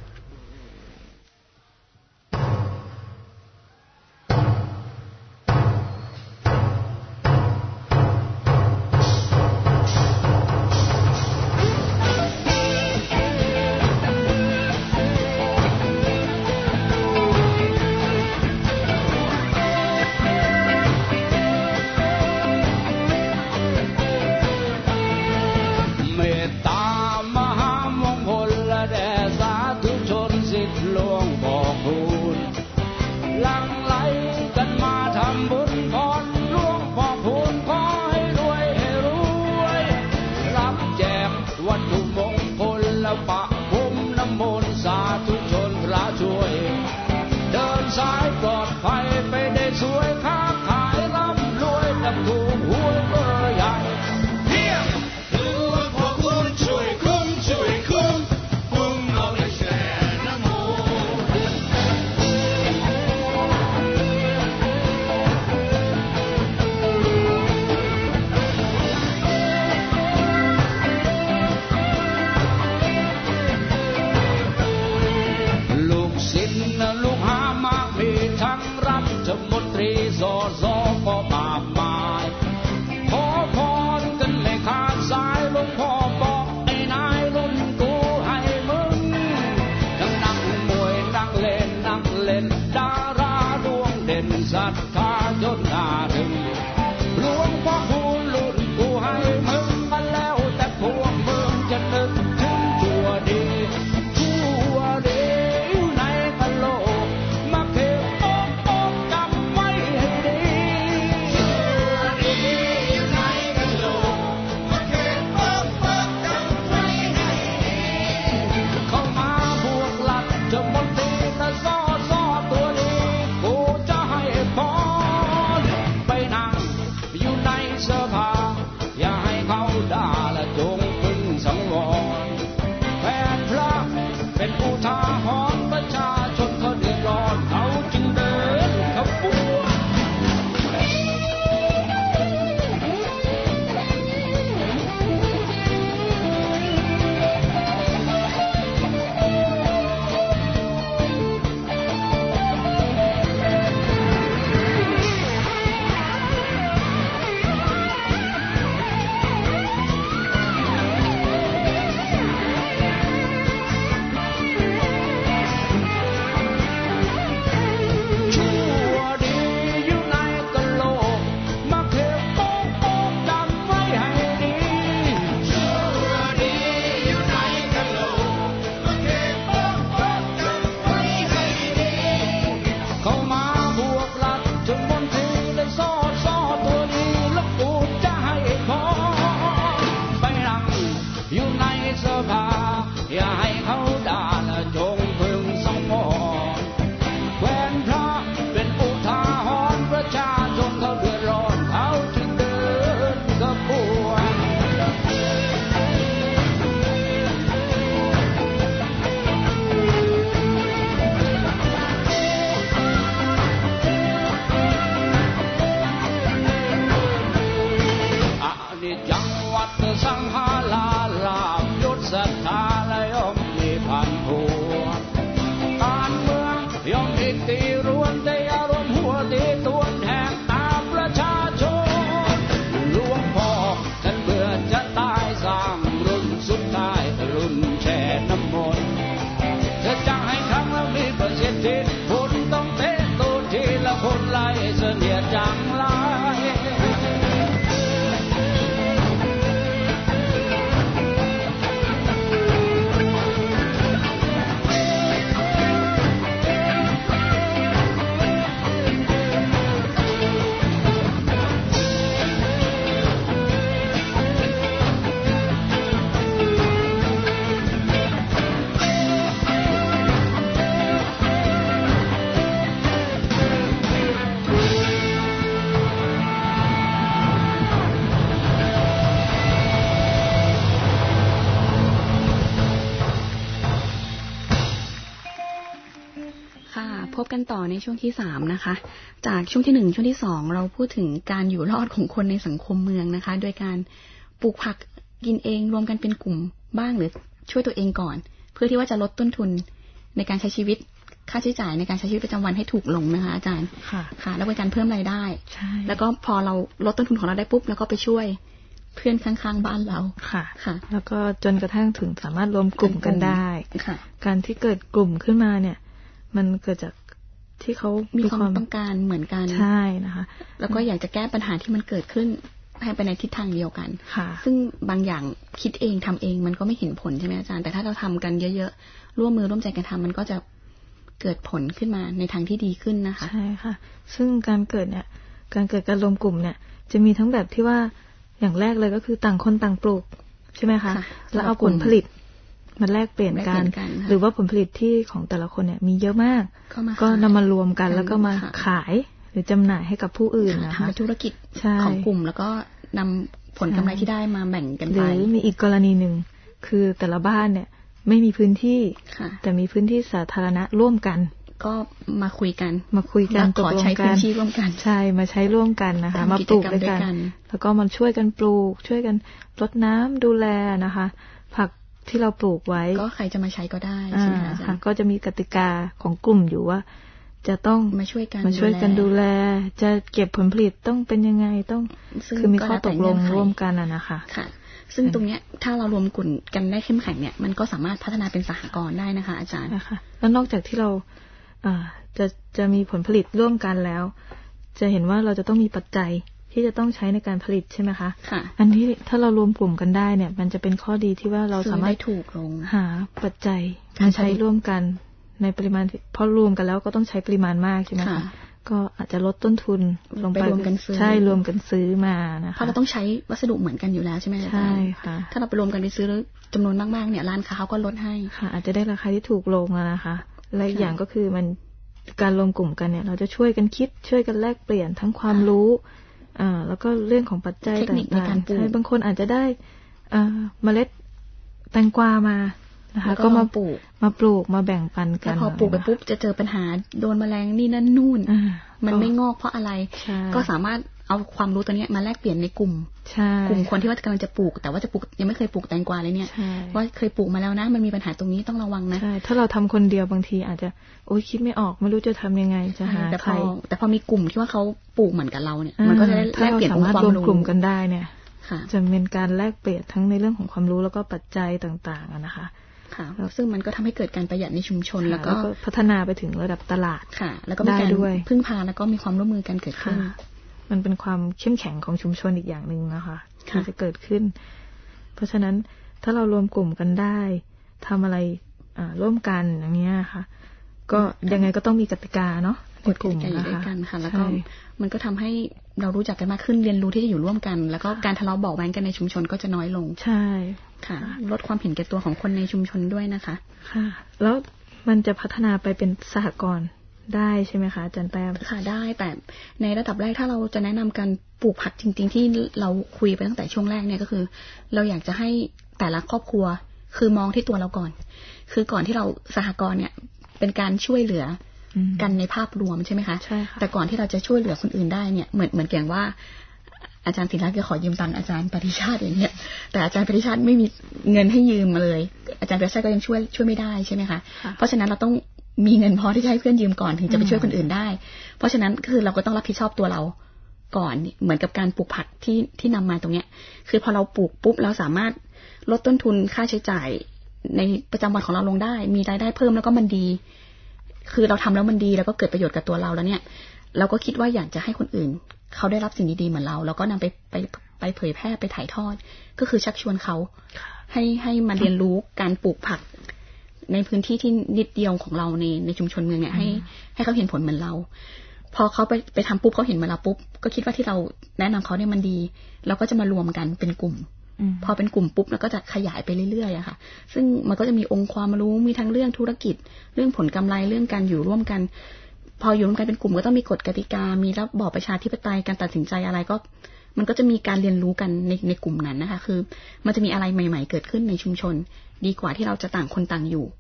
กันต่อในช่วงที่สามนะคะจากช่วงที่หนึ่งช่วงที่สองเราพูดถึงการอยู่รอดของคนในสังคมเมืองนะคะโดยการปลูกผักกินเองรวมกันเป็นกลุ่มบ้างหรือช่วยตัวเองก่อนเพื่อที่ว่าจะลดต้นทุนในการใช้ชีวิตค่าใช้จ่ายในการใช้ชีวิตประจำวันให้ถูกลงนะคะอาจารย์ค่ะค่ะแล้วเป็นการเพิ่มรายได้ใช่แล้วก็พอเราลดต้นทุนของเราได้ปุ๊บแล้วก็ไปช่วยเพื่อนข้างๆบ้านเราค่ะ
ค่ะแล้วก็จนกระทั่งถึงสามารถรวมกลุ่มกันได้ค่ะการที่เกิดกลุ่มขึ้นมาเนี่ยมันเกิดจากที่เขา
มีความต้องการเหมือนกัน
ใช่นะคะ
แล้วก็อยากจะแก้ปัญหาที่มันเกิดขึ้นให้ไปในทิศทางเดียวกันค่ะซึ่งบางอย่างคิดเองทำเองมันก็ไม่เห็นผลใช่ไหมอาจารย์แต่ถ้าเราทำกันเยอะๆร่วมมือร่วมใจกันทำมันก็จะเกิดผลขึ้นมาในทางที่ดีขึ้นนะคะ
ใช่ค่ะซึ่งการเกิดเนี่ยการเกิดการรวมกลุ่มเนี่ยจะมีทั้งแบบที่ว่าอย่างแรกเลยก็คือต่างคนต่างปลูกใช่ไหมคะแล้วเอาผลผลิตมาแลกเปลี่ยนกันหรือว่าผลผลิตที่ของแต่ละคนเนี่ยมีเยอะมากก็นำมารวมกันแล้วก็มาขายหรือจำหน่ายให้กับผู้อื่นนะคะ
ทำเป็นธุรกิจของกลุ่มแล้วก็นำผลกำไรที่ได้มาแบ่งกันไป
หรือมีอีกกรณีหนึ่งคือแต่ละบ้านเนี่ยไม่มีพื้นที่แต่มีพื้นที่สาธารณะร่วมกัน
ก็มาคุยกัน
มาคุยกัน
ตกลงกันใช้พื้นที่ร่วมกัน
ใช่มาใช้ร่วมกันนะคะมาปลูกด้วยกันแล้วก็มาช่วยกันปลูกช่วยกันรดน้ำดูแลนะคะผักที่เราปลูกไว้
ก็ใครจะมาใช้ก็ได้ใช่ไหมอาจารย์
ก็จะมีกติกาของกลุ่มอยู่ว่าจะต้อง
มาช่วยกัน
มาช่วยกันดูแลจะเก็บผลผลิตต้องเป็นยังไงต้องคือมีข้อตกลงร่วมกันอ่ะนะคะ
ค่ะซึ่งตรงเนี้ยถ้าเรารวมกลุ่มกันได้เข้มแข็งเนี่ยมันก็สามารถพัฒนาเป็นสหกรณ์ได้นะคะอาจารย์
นะคะแล้วนอกจากที่เราจะจะมีผลผลิตร่วมกันแล้วจะเห็นว่าเราจะต้องมีปัจจัยที่จะต้องใช้ในการผลิตใช่ไหมคะค่ะอันนี้ถ้าเรารวมกลุ่มกันได้เนี่ยมันจะเป็นข้อดีที่ว่าเราสามารถ
ถูกลง
หาปัจจัยมาใช้ร่วมกันในปริมาณเพราะรวมกันแล้วก็ต้องใช้ปริมาณมากใช่ไหมคะก็อาจจะลดต้นทุนลงไป
รวมกันซื้อ
ใช่รวมกันซื้อมานะคะ
เพราะเราต้องใช้วัสดุเหมือนกันอยู่แล้วใช่ไหม
ใช่ค่ะ
ถ้าเราไปรวมกันไปซื้อจำนวนมากๆเนี่ยร้านค้าเขาก็ลดให้
ค่ะอาจจะได้ราคาที่ถูกลงนะคะและอีกอย่างก็คือมันการรวมกลุ่มกันเนี่ยเราจะช่วยกันคิดช่วยกันแลกเปลี่ยนทั้งความรู้อ่าแล้วก็เรื่องของปัจจัยต่างๆใช่บางคนอาจจะได้อ่าเมล็ดแตงกวามานะคะก็มาปลูกมาปลูกมาแบ่งปันกัน
พอปลูกไปปุ๊บจะเจอปัญหาโดนแมลงนี่นั่นนู่นมันไม่งอกเพราะอะไรก็สามารถเอาความรู้ตัวนี้มาแลกเปลี่ยนในกลุ่มกลุ่มคนที่ว่ากำลังจะปลูกแต่ว่าจะปลูกยังไม่เคยปลูกแตงกวาเลยเนี่ยว่าเคยปลูกมาแล้วนะมันมีปัญหาตรงนี้ต้องระวังนะ
ใช่ถ้าเราทำคนเดียวบางทีอาจจะโอ๊ยคิดไม่ออกไม่รู้จะทำยังไงจะหาใคร
แต่พอมีกลุ่มที่ว่าเขาปลูกเหมือนกับเราเนี่ยมันก็จะได้แลกเปลี่ยนองค์ความรู้
กลุ่มกันได้เนี่ยจะเป็นการแลกเปลี่ยนทั้งในเรื่องของความรู้แล้วก็ปัจจัยต่างๆนะคะ
ค่ะซึ่งมันก็ทำให้เกิดการประหยัดในชุมชนแล้วก็
พัฒนาไปถึงระดับตลาด
ค่ะแล้วก็มีการพึ่งพาแล้วก็มีความร่วมมือกันเกิดขึ้น
มันเป็นความเข้มแข็งของชุมชนอีกอย่างหนึ่งนะคะที่จะเกิดขึ้นเพราะฉะนั้นถ้าเรารวมกลุ่มกันได้ทำอะไรร่วมกันอย่างนี้ค่ะก็ยังไงก็ต้องมีกติกาเนาะ
กฎกลุ่มนะคะค่ะแล้วก็มันก็ทำให้เรารู้จักกันมากขึ้นเรียนรู้ที่จะอยู่ร่วมกันแล้วก็การทะเลาะเบาะแว้งกันในชุมชนก็จะน้อยลง
ใช่
ค่ะลดความเห็นแก่ตัวของคนในชุมชนด้วยนะคะ
ค่ะแล้วมันจะพัฒนาไปเป็นสหกรณ์ได้ใช่ไหมคะอาจารย์แต้ม
ค่ะได้แต่ในระดับแรกถ้าเราจะแนะนำการปลูกผักจริงๆที่เราคุยไปตั้งแต่ช่วงแรกเนี่ยก็คือเราอยากจะให้แต่ละครอบครัวคือมองที่ตัวเราก่อนคือก่อนที่เราสหกรณ์เนี่ยเป็นการช่วยเหลือกันในภาพรวมใช่ไหมคะ
ใช่ค่ะ
แต่ก่อนที่เราจะช่วยเหลือคนอื่นได้เนี่ยเหมือนเหมือนอย่างว่าอาจารย์ศิลาจะขอยืมตังค์อาจารย์ปฏิชาติอย่างเงี้ยแต่อาจารย์ปฏิชาติไม่มีเงินให้ยืมมาเลยอาจารย์ปฏิชาติก็ยังช่วยช่วยไม่ได้ใช่ไหมคะเพราะฉะนั้นเราต้องมีเงินพอที่จะให้เพื่อนยืมก่อนถึงจะไปช่วยคนอื่นได้เพราะฉะนั้นคือเราก็ต้องรับผิดชอบตัวเราก่อนเหมือนกับการปลูกผักที่ที่นำมาตรงเนี้ยคือพอเราปลูกปุ๊บเราสามารถลดต้นทุนค่าใช้จ่ายในประจำวันของเราลงได้มีรายได้เพิ่มแล้วก็มันดีคือเราทำแล้วมันดีแล้วก็เกิดประโยชน์กับตัวเราแล้วเนี่ยเราก็คิดว่าอยากจะให้คนอื่นเขาได้รับสิ่งดีๆเหมือนเราแล้วก็นำไปไปไปเผยแพร่ไปถ่ายทอดก็คือชักชวนเขาให้ให้มาเรียนรู้การปลูกผักในพื้นที่ที่นิดเดียวของเราในในชุมชนเมืองเนี่ยให้ให้เขาเห็นผลเหมือนเราพอเขาไปไปทำปุ๊บเขาเห็นเหมือนเราปุ๊บก็คิดว่าที่เราแนะนำเขาเนี่ยมันดีเราก็จะมารวมกันเป็นกลุ่มพอเป็นกลุ่มปุ๊บเราก็จะขยายไปเรื่อยๆอะค่ะซึ่งมันก็จะมีองค์ความรู้มีทั้งเรื่องธุรกิจเรื่องผลกำไรเรื่องการอยู่ร่วมกันพออยู่ร่วมกันเป็นกลุ่มก็ต้องมีกฎกติกามีระบอบประชาธิปไตยการตัดสินใจอะไรก็มันก็จะมีการเรียนรู้กันในในกลุ่มนั้นนะคะคือมันจะมีอะไรใหม่ๆเกิดขึ้นในชุมชนดีกว่าที่เราจะต่างคนต่างอยู่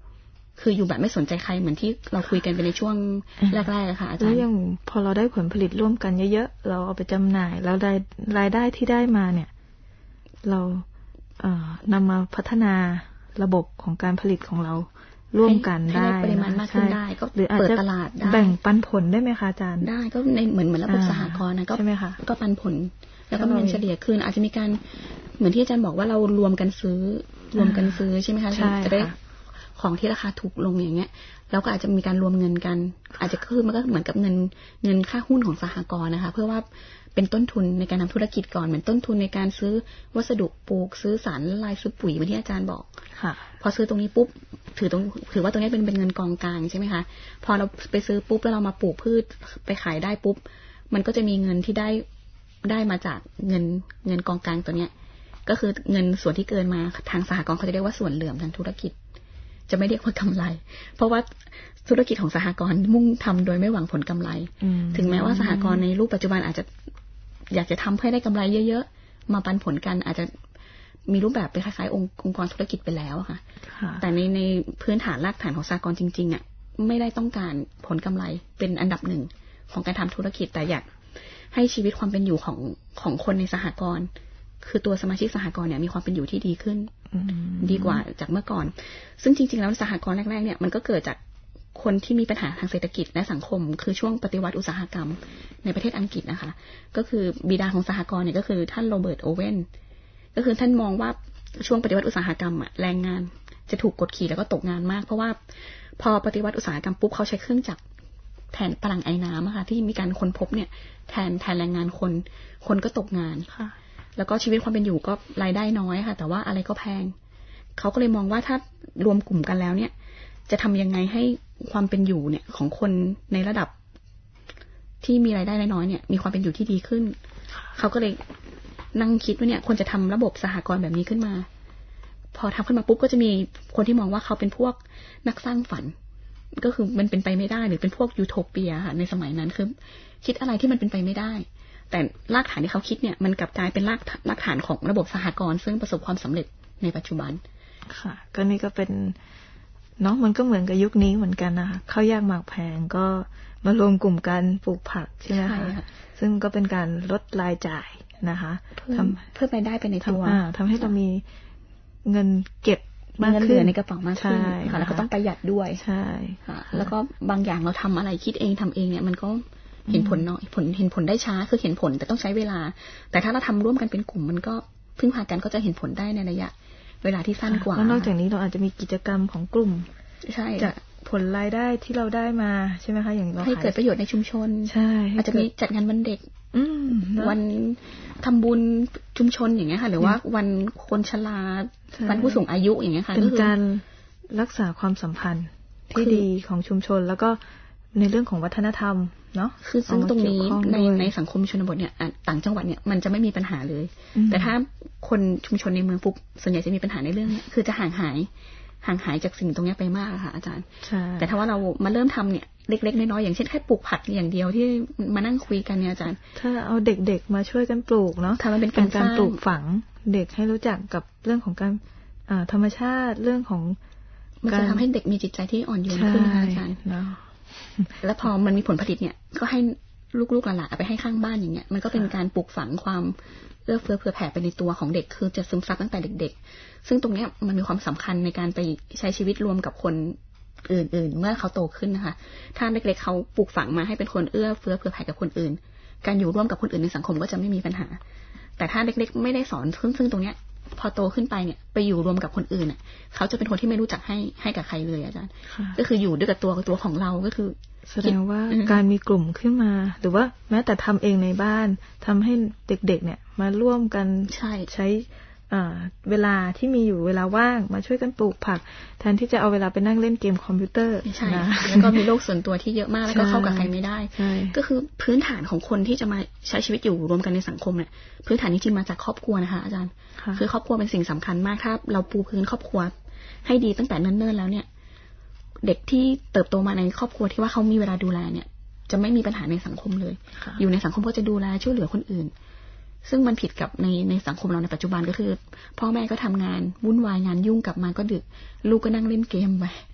คืออยู่แบบไม่สนใจใครเหมือนที่เราคุยกันไปในช่วงแรกๆค่ะอาจารย์
แล้วยังพอเราได้ผลผลิตร่วมกันเยอะๆเราเอาไปจำหน่ายแล้วรายรายได้ที่ได้มาเนี่ยเราเอ่อนำมาพัฒนาระบบของการผลิตของเราร่วมกันได้
ปริมาณมากขึ้นได้ก็หรืออาจจะ
แบ่งปันผลได้ไหมคะอาจารย์
ได้ก็ในเหมือนเหมือนระบบสหกรณ์นะก็ก็ปันผลแล้วก็เงินเฉลี่ยคืนอาจจะมีการเหมือนที่อาจารย์บอกว่าเรารวมกันซื้อรวมกันซื้อใช่ไหมคะจะได้ของที่ราคาถูกลงอย่างเงี้ยเราก็อาจจะมีการรวมเงินกันอาจจะคือมันก็เหมือนกับเงินเงินค่าหุ้นของสหกรณ์นะคะเพื่อว่าเป็นต้นทุนในการทำธุรกิจก่อนเหมือนต้นทุนในการซื้อวัสดุปลูกซื้อสารละลายซื้อปุ๋ยเหมือนที่อาจารย์บอกพอซื้อตรงนี้ปุ๊บถือตรงถือว่าตรงนี้เป็นเป็นเงินกองกลางใช่ไหมคะพอเราไปซื้อปุ๊บแล้วเรามาปลูกพืชไปขายได้ปุ๊บมันก็จะมีเงินที่ได้ได้มาจากเงินเงินกองกลางตัวเนี้ยก็คือเงินส่วนที่เกินมาทางสหกรณ์เขาจะเรียกว่าส่วนเหลื่อมทางธุรกิจจะไม่เรียกว่ากำไรเพราะว่าธุรกิจของสหกรณ์มุ่งทำโดยไม่หวังผลกำไรถึงแม้ว่าสหกรณ์ในรูปปัจจุบันอาจจะอยากจะทำเพื่อได้กำไรเยอะๆมาปันผลกันอาจจะมีรูปแบบเป็นคล้ายๆองค์องค์กรธุรกิจไปแล้วค่ะแต่ในในพื้นฐานรากฐานของสหกรณ์จริงๆอ่ะไม่ได้ต้องการผลกำไรเป็นอันดับหนึ่งของการทำธุรกิจแต่อยากให้ชีวิตความเป็นอยู่ของของคนในสหกรณ์คือตัวสมาชิกสหกรณ์เนี่ยมีความเป็นอยู่ที่ดีขึ้นดีกว่าจากเมื่อก่อนซึ่งจริงๆแล้วสหกรณ์แรกๆเนี่ยมันก็เกิดจากคนที่มีปัญหาทางเศรษฐกิจและสังคมคือช่วงปฏิวัติอุตสาหกรรมในประเทศอังกฤษนะคะก็คือบิดาของสหกรณ์เนี่ยก็คือท่านโรเบิร์ตโอเว่นก็คือท่านมองว่าช่วงปฏิวัติอุตสาหกรรมอะแรงงานจะถูกกดขี่แล้วก็ตกงานมากเพราะว่าพอปฏิวัติอุตสาหกรรมปุ๊บเขาใช้เครื่องจักรแทนพลังไอ้น้ำอะค่ะที่มีการค้นพบเนี่ยแทนแทนแรงงานคนคนก็ตกงานค่ะแล้วก็ชีวิตความเป็นอยู่ก็รายได้น้อยค่ะแต่ว่าอะไรก็แพงเขาก็เลยมองว่าถ้ารวมกลุ่มกันแล้วเนี่ยจะทำยังไงให้ความเป็นอยู่เนี่ยของคนในระดับที่มีรายได้น้อยๆเนี่ยมีความเป็นอยู่ที่ดีขึ้นเขาก็เลยนั่งคิดว่าเนี่ยควรจะทำระบบสหกรณ์แบบนี้ขึ้นมาพอทำขึ้นมาปุ๊บก็จะมีคนที่มองว่าเขาเป็นพวกนักสร้างฝันก็คือมันเป็นไปไม่ได้หรือเป็นพวกยูโทเปียค่ะในสมัยนั้นคือคิดอะไรที่มันเป็นไปไม่ได้แต่รากฐานที่เขาคิดเนี่ยมันกลับกลายเป็นรากรากฐานของระบบสหกรณ์ซึ่งประสบความสำเร็จในปัจจุบัน
ค่ะก็นี่ก็เป็นเนาะมันก็เหมือนกับยุคนี้เหมือนกันนะคะข้าวยากหมากแพงก็มารวมกลุ่มกันปลูกผักใช่ไหมคะซึ่งก็เป็นการลดรายจ่ายนะคะ
ทำเพื่อไปได้ไปในตัว
ทำให้เรามีเงินเก็บมากขึ้น
ในกระเป๋ามากขึ้นค่ะแล้วก็ต้องประหยัดด้วย
ใช่
ค่ะแล้วก็บางอย่างเราทำอะไรคิดเองทำเองเนี่ยมันก็เห็นผลน้อยผลเห็นผลได้ช้าคือเห็นผลแต่ต้องใช้เวลาแต่ถ้าเราทำร่วมกันเป็นกลุ่มมันก็พึ่งพากันก็จะเห็นผลได้ในระยะเวลาที่สั้นกว่า
แล้วนอกจากนี้เราอาจจะมีกิจกรรมของกลุ่ม
ใช่
จากผลรายได้ที่เราได้มาใช่ไหมคะอย่างเรา
ให้เกิดประโยชน์ในชุมชน
ใช่
อาจจะมีจัดงานวันเด็กวันทำบุญชุมชนอย่างเงี้ยค่ะหรือว่าวันคนชราวันผู้สูงอายุอย่างเงี้ยค่ะ
เป็นการรักษาความสัมพันธ์ที่ดีของชุมชนแล้วก็ในเรื่องของวัฒนธรรมเนาะ
คือซึ่งตรงนี้ในในสังคมชนบทเนี่ยต่างจังหวัดเนี่ยมันจะไม่มีปัญหาเลยแต่ถ้าคนชุมชนในเมืองปุ๊บส่วนใหญ่จะมีปัญหาในเรื่องนี้คือจะห่างหายห่างหายจากสิ่งตรงนี้ไปมากค่ะอาจารย์แต่ถ้าว่าเรามาเริ่มทำเนี่ยเล็กๆน้อยๆอย่างเช่นแค่ปลูกผักอย่างเดียวที่มานั่งคุยกันเนี่ยอาจารย์
ถ้าเอาเด็กๆมาช่วยกันปลูกเนาะ
ทำมันเป็นการ
การปลูกฝังเด็กให้รู้จักกับเรื่องของการธรรมชาติเรื่องของ
มันจะทำให้เด็กมีจิตใจที่อ่อนโยนขึ้นนะคะอาจารย์แล้วพอมันมีผลผลิตเนี่ยก็ให้ลูกๆหลานๆเอาไปให้ข้างบ้านอย่างเงี้ยมันก็เป็นการปลูกฝังความเอื้อเฟื้อเผื่อแผ่ไปในตัวของเด็กคือจะซึมซับตั้งแต่เด็กๆซึ่งตรงเนี้ยมันมีความสำคัญในการไปใช้ชีวิตรวมกับคนอื่นๆเมื่อเขาโตขึ้นนะคะถ้าเด็กๆเขาปลูกฝังมาให้เป็นคนเอื้อเฟื้อเผื่อแผ่กับคนอื่นการอยู่ร่วมกับคนอื่นในสังคมก็จะไม่มีปัญหาแต่ถ้าเด็กๆไม่ได้สอนซึ่งตรงเนี้ยพอโตขึ้นไปเนี่ยไปอยู่รวมกับคนอื่นอ่ะเขาจะเป็นคนที่ไม่รู้จักให้ให้กับใครเลยอาจารย์ก็คืออยู่ด้วยกับตัวกับตัวของเราก็คือ
แสดงว่าการมีกลุ่มขึ้นมาหรือว่าแม้แต่ทำเองในบ้านทำให้เด็กๆเนี่ยมาร่วมกัน
ใช่
ใช้เวลาที่มีอยู่เวลาว่างมาช่วยกันปลูกผักแทนที่จะเอาเวลาไปนั่งเล่นเกมคอมพิวเตอร์
ใช่แล้วก็มีโลกส่วนตัวที่เยอะมากแล้วก็เข้ากับใครไม่ได้ก็คือพื้นฐานของคนที่จะมาใช้ชีวิตอยู่รวมกันในสังคมเนี่ยพื้นฐานจริงๆมาจากครอบครัวนะคะอาจารย์คือครอบครัวเป็นสิ่งสำคัญมากถ้าเราปูพื้นครอบครัวให้ดีตั้งแต่เนิ่นๆแล้วเนี่ยเด็กที่เติบโตมาในครอบครัวที่ว่าเขามีเวลาดูแลเนี่ยจะไม่มีปัญหาในสังคมเลยอยู่ในสังคมก็จะดูแลช่วยเหลือคนอื่นซึ่งมันผิดกับในในสังคมเราในปัจจุบันก็คือพ่อแม่ก็ทำงานวุ่นวายงานยุ่งกลับมาก็ดึกลูกก็นั่งเล่นเกมไป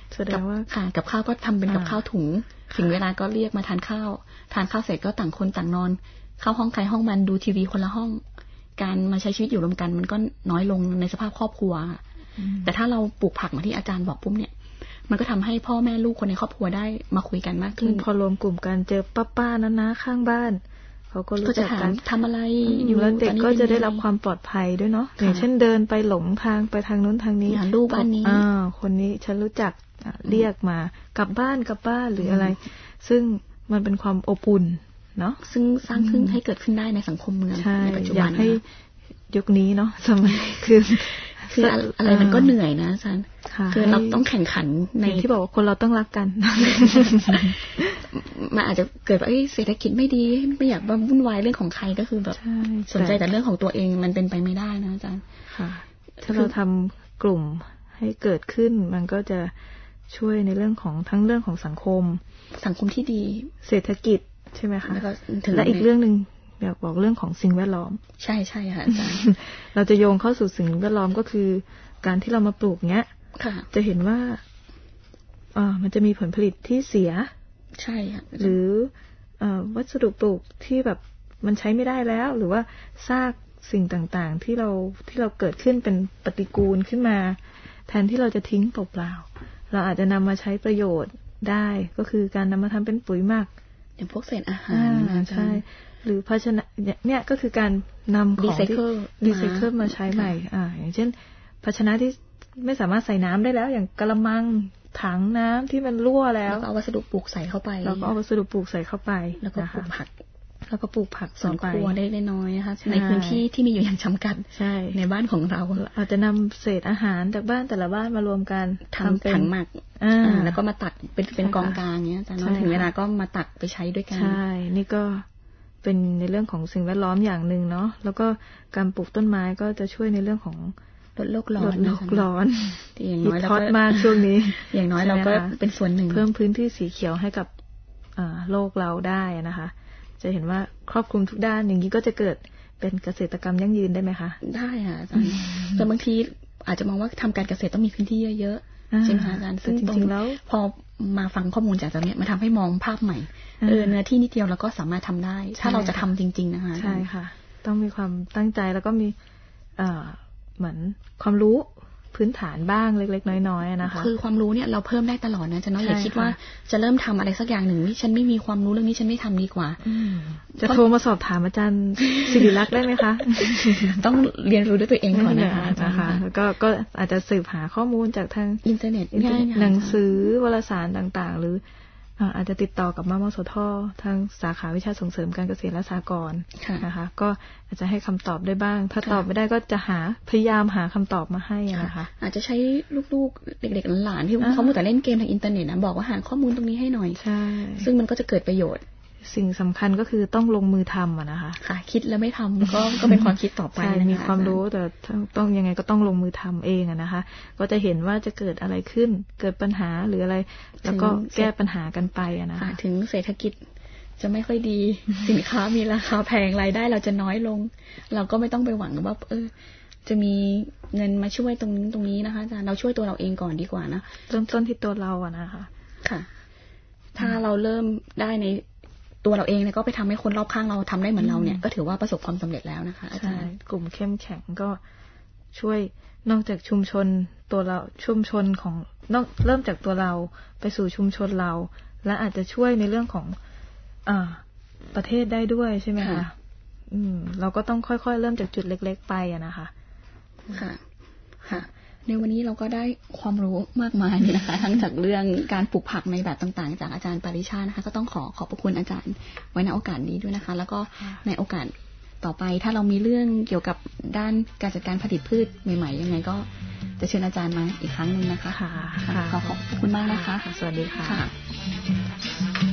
แสดงว่า
ค่ะกับข้าวก็ทำเป็นกับข้าวถุงถึงเวลาก็เรียกมาทานข้าวทานข้าวเสร็จก็ต่างคนต่างนอนเข้าห้องใครห้องมันดูทีวีคนละห้องการมาใช้ชีวิตอยู่รวมกันมันก็น้อยลงในสภาพครอบครัวแต่ถ้าเราปลูกผักมาที่อาจารย์บอกปุ๊บเนี่ยมันก็ทำให้พ่อแม่ลูกคนในครอบครัวได้มาคุยกันมากขึ้น
พอรวมกลุ่มกันเจอป้าๆนั้นนะข้างบ้านเขาก็รู้จักกัน
ทำอะไร
อยู่แล้วเด็กก็จะได้รับความปลอดภัยด้วยเนาะอย่างเช่นเดินไปหลงทางไปทางนู้นทางนี้
ลูกบ้านนี้
อ่าคนนี้ฉันรู้จักเรียกมากลับบ้านกลับบ้านหรืออะไรซึ่งมันเป็นความอบอุ่นเนาะ
ซึ่งสร้างขึ้นให้เกิดขึ้นได้ในสังคมเมืองในปัจจุบัน
ให้ยุคนี้เนาะสมัยคือ
คืออะไรมันก็เหนื่อยนะอาจารย์คือเราต้องแข่งขันใน
ที่บอกว่าคนเราต้องรักกัน
มันอาจจะเกิดว่าเศรษฐกิจไม่ดีไม่อยากมาวุ่นวายเรื่องของใครก็คือแบบสนใจแต่เรื่องของตัวเองมันเป็นไปไม่ได้นะอาจารย์
ค่ะถ้าเราทำกลุ่มให้เกิดขึ้นมันก็จะช่วยในเรื่องของทั้งเรื่องของสังคม
สังคมที่ดี
เศรษฐกิจใช่ไหมคะและอีกเรื่องนึงอยากบอกเรื่องของสิ่งแวดล้อม
ใช่ใช่ค่ะอาจารย์
เราจะโยงเข้าสู่สิ่งแวดล้อมก็คือการที่เรามาปลูกเนี้ยจะเห็นว่าอ่ามันจะมีผลผลิตที่เสีย
ใช่ค่ะ
หรือวัสดุปลูกที่แบบมันใช้ไม่ได้แล้วหรือว่าซากสิ่งต่างๆที่เราที่เราเกิดขึ้นเป็นปฏิกูลขึ้นมาแทนที่เราจะทิ้งเปล่าๆเราอาจจะนำมาใช้ประโยชน์ได้ก็คือการนำมาทำเป็นปุ๋ยหมัก
อย่างพวกเศษอาหาร
ใช่หรือภาชนะเนี่ยก็คือการนำของที่รีไซเคิลมาใช้ใหม่อ่าอย่างเช่นภาชนะที่ไม่สามารถใส่น้ำได้แล้วอย่างกระมังถังน้ำที่มันรั่วแล้ว
แล้วก็เอาวัสดุปลูกใส่เข้าไป
แล้วก็เอาวัสดุปลูกใส่เข้าไป
แล้วก็ปลูกผัก
แล้วก็ปลูกผัก
สวนครัวได้น้อยนะคะในพื้นที่ที่มีอยู่อย่างจำกัด
ใช่
ในบ้านของเรา
อาจจะนำเศษอาหารจากบ้านแต่ละบ้านมารวมกัน
ทำถังหมักแล้วก็มาตักเป็นเป็นกองกลางเนี้ยแต่ถึงเวลาก็มาตักไปใช้ด้วยกัน
ใช่นี่ก็เป็นในเรื่องของสิ่งแวดล้อมอย่างหนึ่งเนาะแล้วก็การปลูกต้นไม้ก็จะช่วยในเรื่องของ
ลดโลกร้อน
ลดโลกร้อน
อย่างน้อย
เราก็มากช่วงนี้
อย่างน้อยเราก็เป็นส่วนหนึ่ง
เพิ่มพื้นที่สีเขียวให้กับโลกเราได้นะคะจะเห็นว่าครอบคลุมทุกด้านอย่างนี้ก็จะเกิดเป็นเกษตรกรรมยั่งยืนได้ไหมคะ
ได้ค่ะอาจารย์แต่บางทีอาจจะมองว่าทำการเกษตรต้องมีพื้นที่เยอะๆใช่ไหมคะอาจารย์ซึ่งจริงๆแล้วพอมาฟังข้อมูลจากอาจารย์เนี่ยมาทำให้มองภาพใหม่เออเนื้อที่นิดเดียวเราก็สามารถทำได้ถ้าเราจะทำจริงๆนะคะ
ใช่ค่ะต้องมีความตั้งใจแล้วก็มีเหมือนความรู้พื้นฐานบ้างเล็กๆน้อยๆนะคะ
คือความรู้เนี่ยเราเพิ่มได้ตลอดนะจะน้อยอย่าคิดว่าจะเริ่มทำอะไรสักอย่างหนึ่งนี่ฉันไม่มีความรู้เรื่องนี้ฉันไม่ทำดีกว่า
จะโทรมาสอบถามอาจารย์ศิริลักษณ์ได้ไหมคะ
ต้องเรียนรู้ด้วยตัวเองก่อนนะคะ
นะคะแล้วก็ก็อาจจะสืบหาข้อมูลจากทาง
อินเทอร์เน็ต
หนังสือวารสารต่างๆหรืออาจจะติดต่อกับมมสททางสาขาวิชาส่งเสริมการเกษตรและสหกรณ์นะคะก็อาจจะให้คำตอบได้บ้างถ้าตอบไม่ได้ก็จะหาพยายามหาคำตอบมาให้นะคะ
อาจจะใช้ลูกๆเด็กๆหลานๆที่เขามัวแต่เล่นเกมทางอินเทอร์เน็ตนะบอกว่าหาข้อมูลตรงนี้ให้หน่อย
ใช่
ซึ่งมันก็จะเกิดประโยชน์
สิ่งสำคัญก็คือต้องลงมือทำอะนะคะ
ค่ะคิดแล้วไม่ทำก็ก็เป็นความคิดต่อไป
มีความรู้แต่ต้องยังไงก็ต้องลงมือทำเองอะนะคะก็จะเห็นว่าจะเกิดอะไรขึ้นเกิดปัญหาหรืออะไรแล้วก็แก้ปัญหากันไปอะนะคะ
ถึงเศรษฐกิจจะไม่ค่อยดีสินค้ามีราคาแพงรายได้เราจะน้อยลงเราก็ไม่ต้องไปหวังว่าเออจะมีเงินมาช่วยตรงนี้ตรงนี้นะคะอาจารย์เราช่วยตัวเราเองก่อนดีกว่านะ
เริ่มต้นที่ตัวเราอะนะคะ
ค่ะถ้าเราเริ่มได้ในตัวเราเองเนี่ยก็ไปทำให้คนรอบข้างเราทำได้เหมือนเราเนี่ยก็ถือว่าประสบความสำเร็จแล้วนะคะอาจารย์
กลุ่มเข้มแข็งก็ช่วยนอกจากชุมชนตัวเราชุมชนของนอกเริ่มจากตัวเราไปสู่ชุมชนเราและอาจจะช่วยในเรื่องของอ่าประเทศได้ด้วยใช่ไหมคะอืมเราก็ต้องค่อยๆเริ่มจากจุดเล็กๆไปอะนะคะ
ค่ะค่ะในวันนี้เราก็ได้ความรู้มากมายเลยนะคะทั้งจากเรื่องการปลูกผักในแบบต่างๆจากอาจารย์ปริชาตินะคะก็ต้องขอขอบพระคุณอาจารย์ไว้ในโอกาสนี้ด้วยนะคะแล้วก็ในโอกาสต่อไปถ้าเรามีเรื่องเกี่ยวกับด้านการจัดการผลิตพืชใหม่ๆยังไงก็จะเชิญอาจารย์มาอีกครั้งนึงนะคะ
ค่ะ
ขอขอบคุณมากนะคะ
สวัสดีค่ะ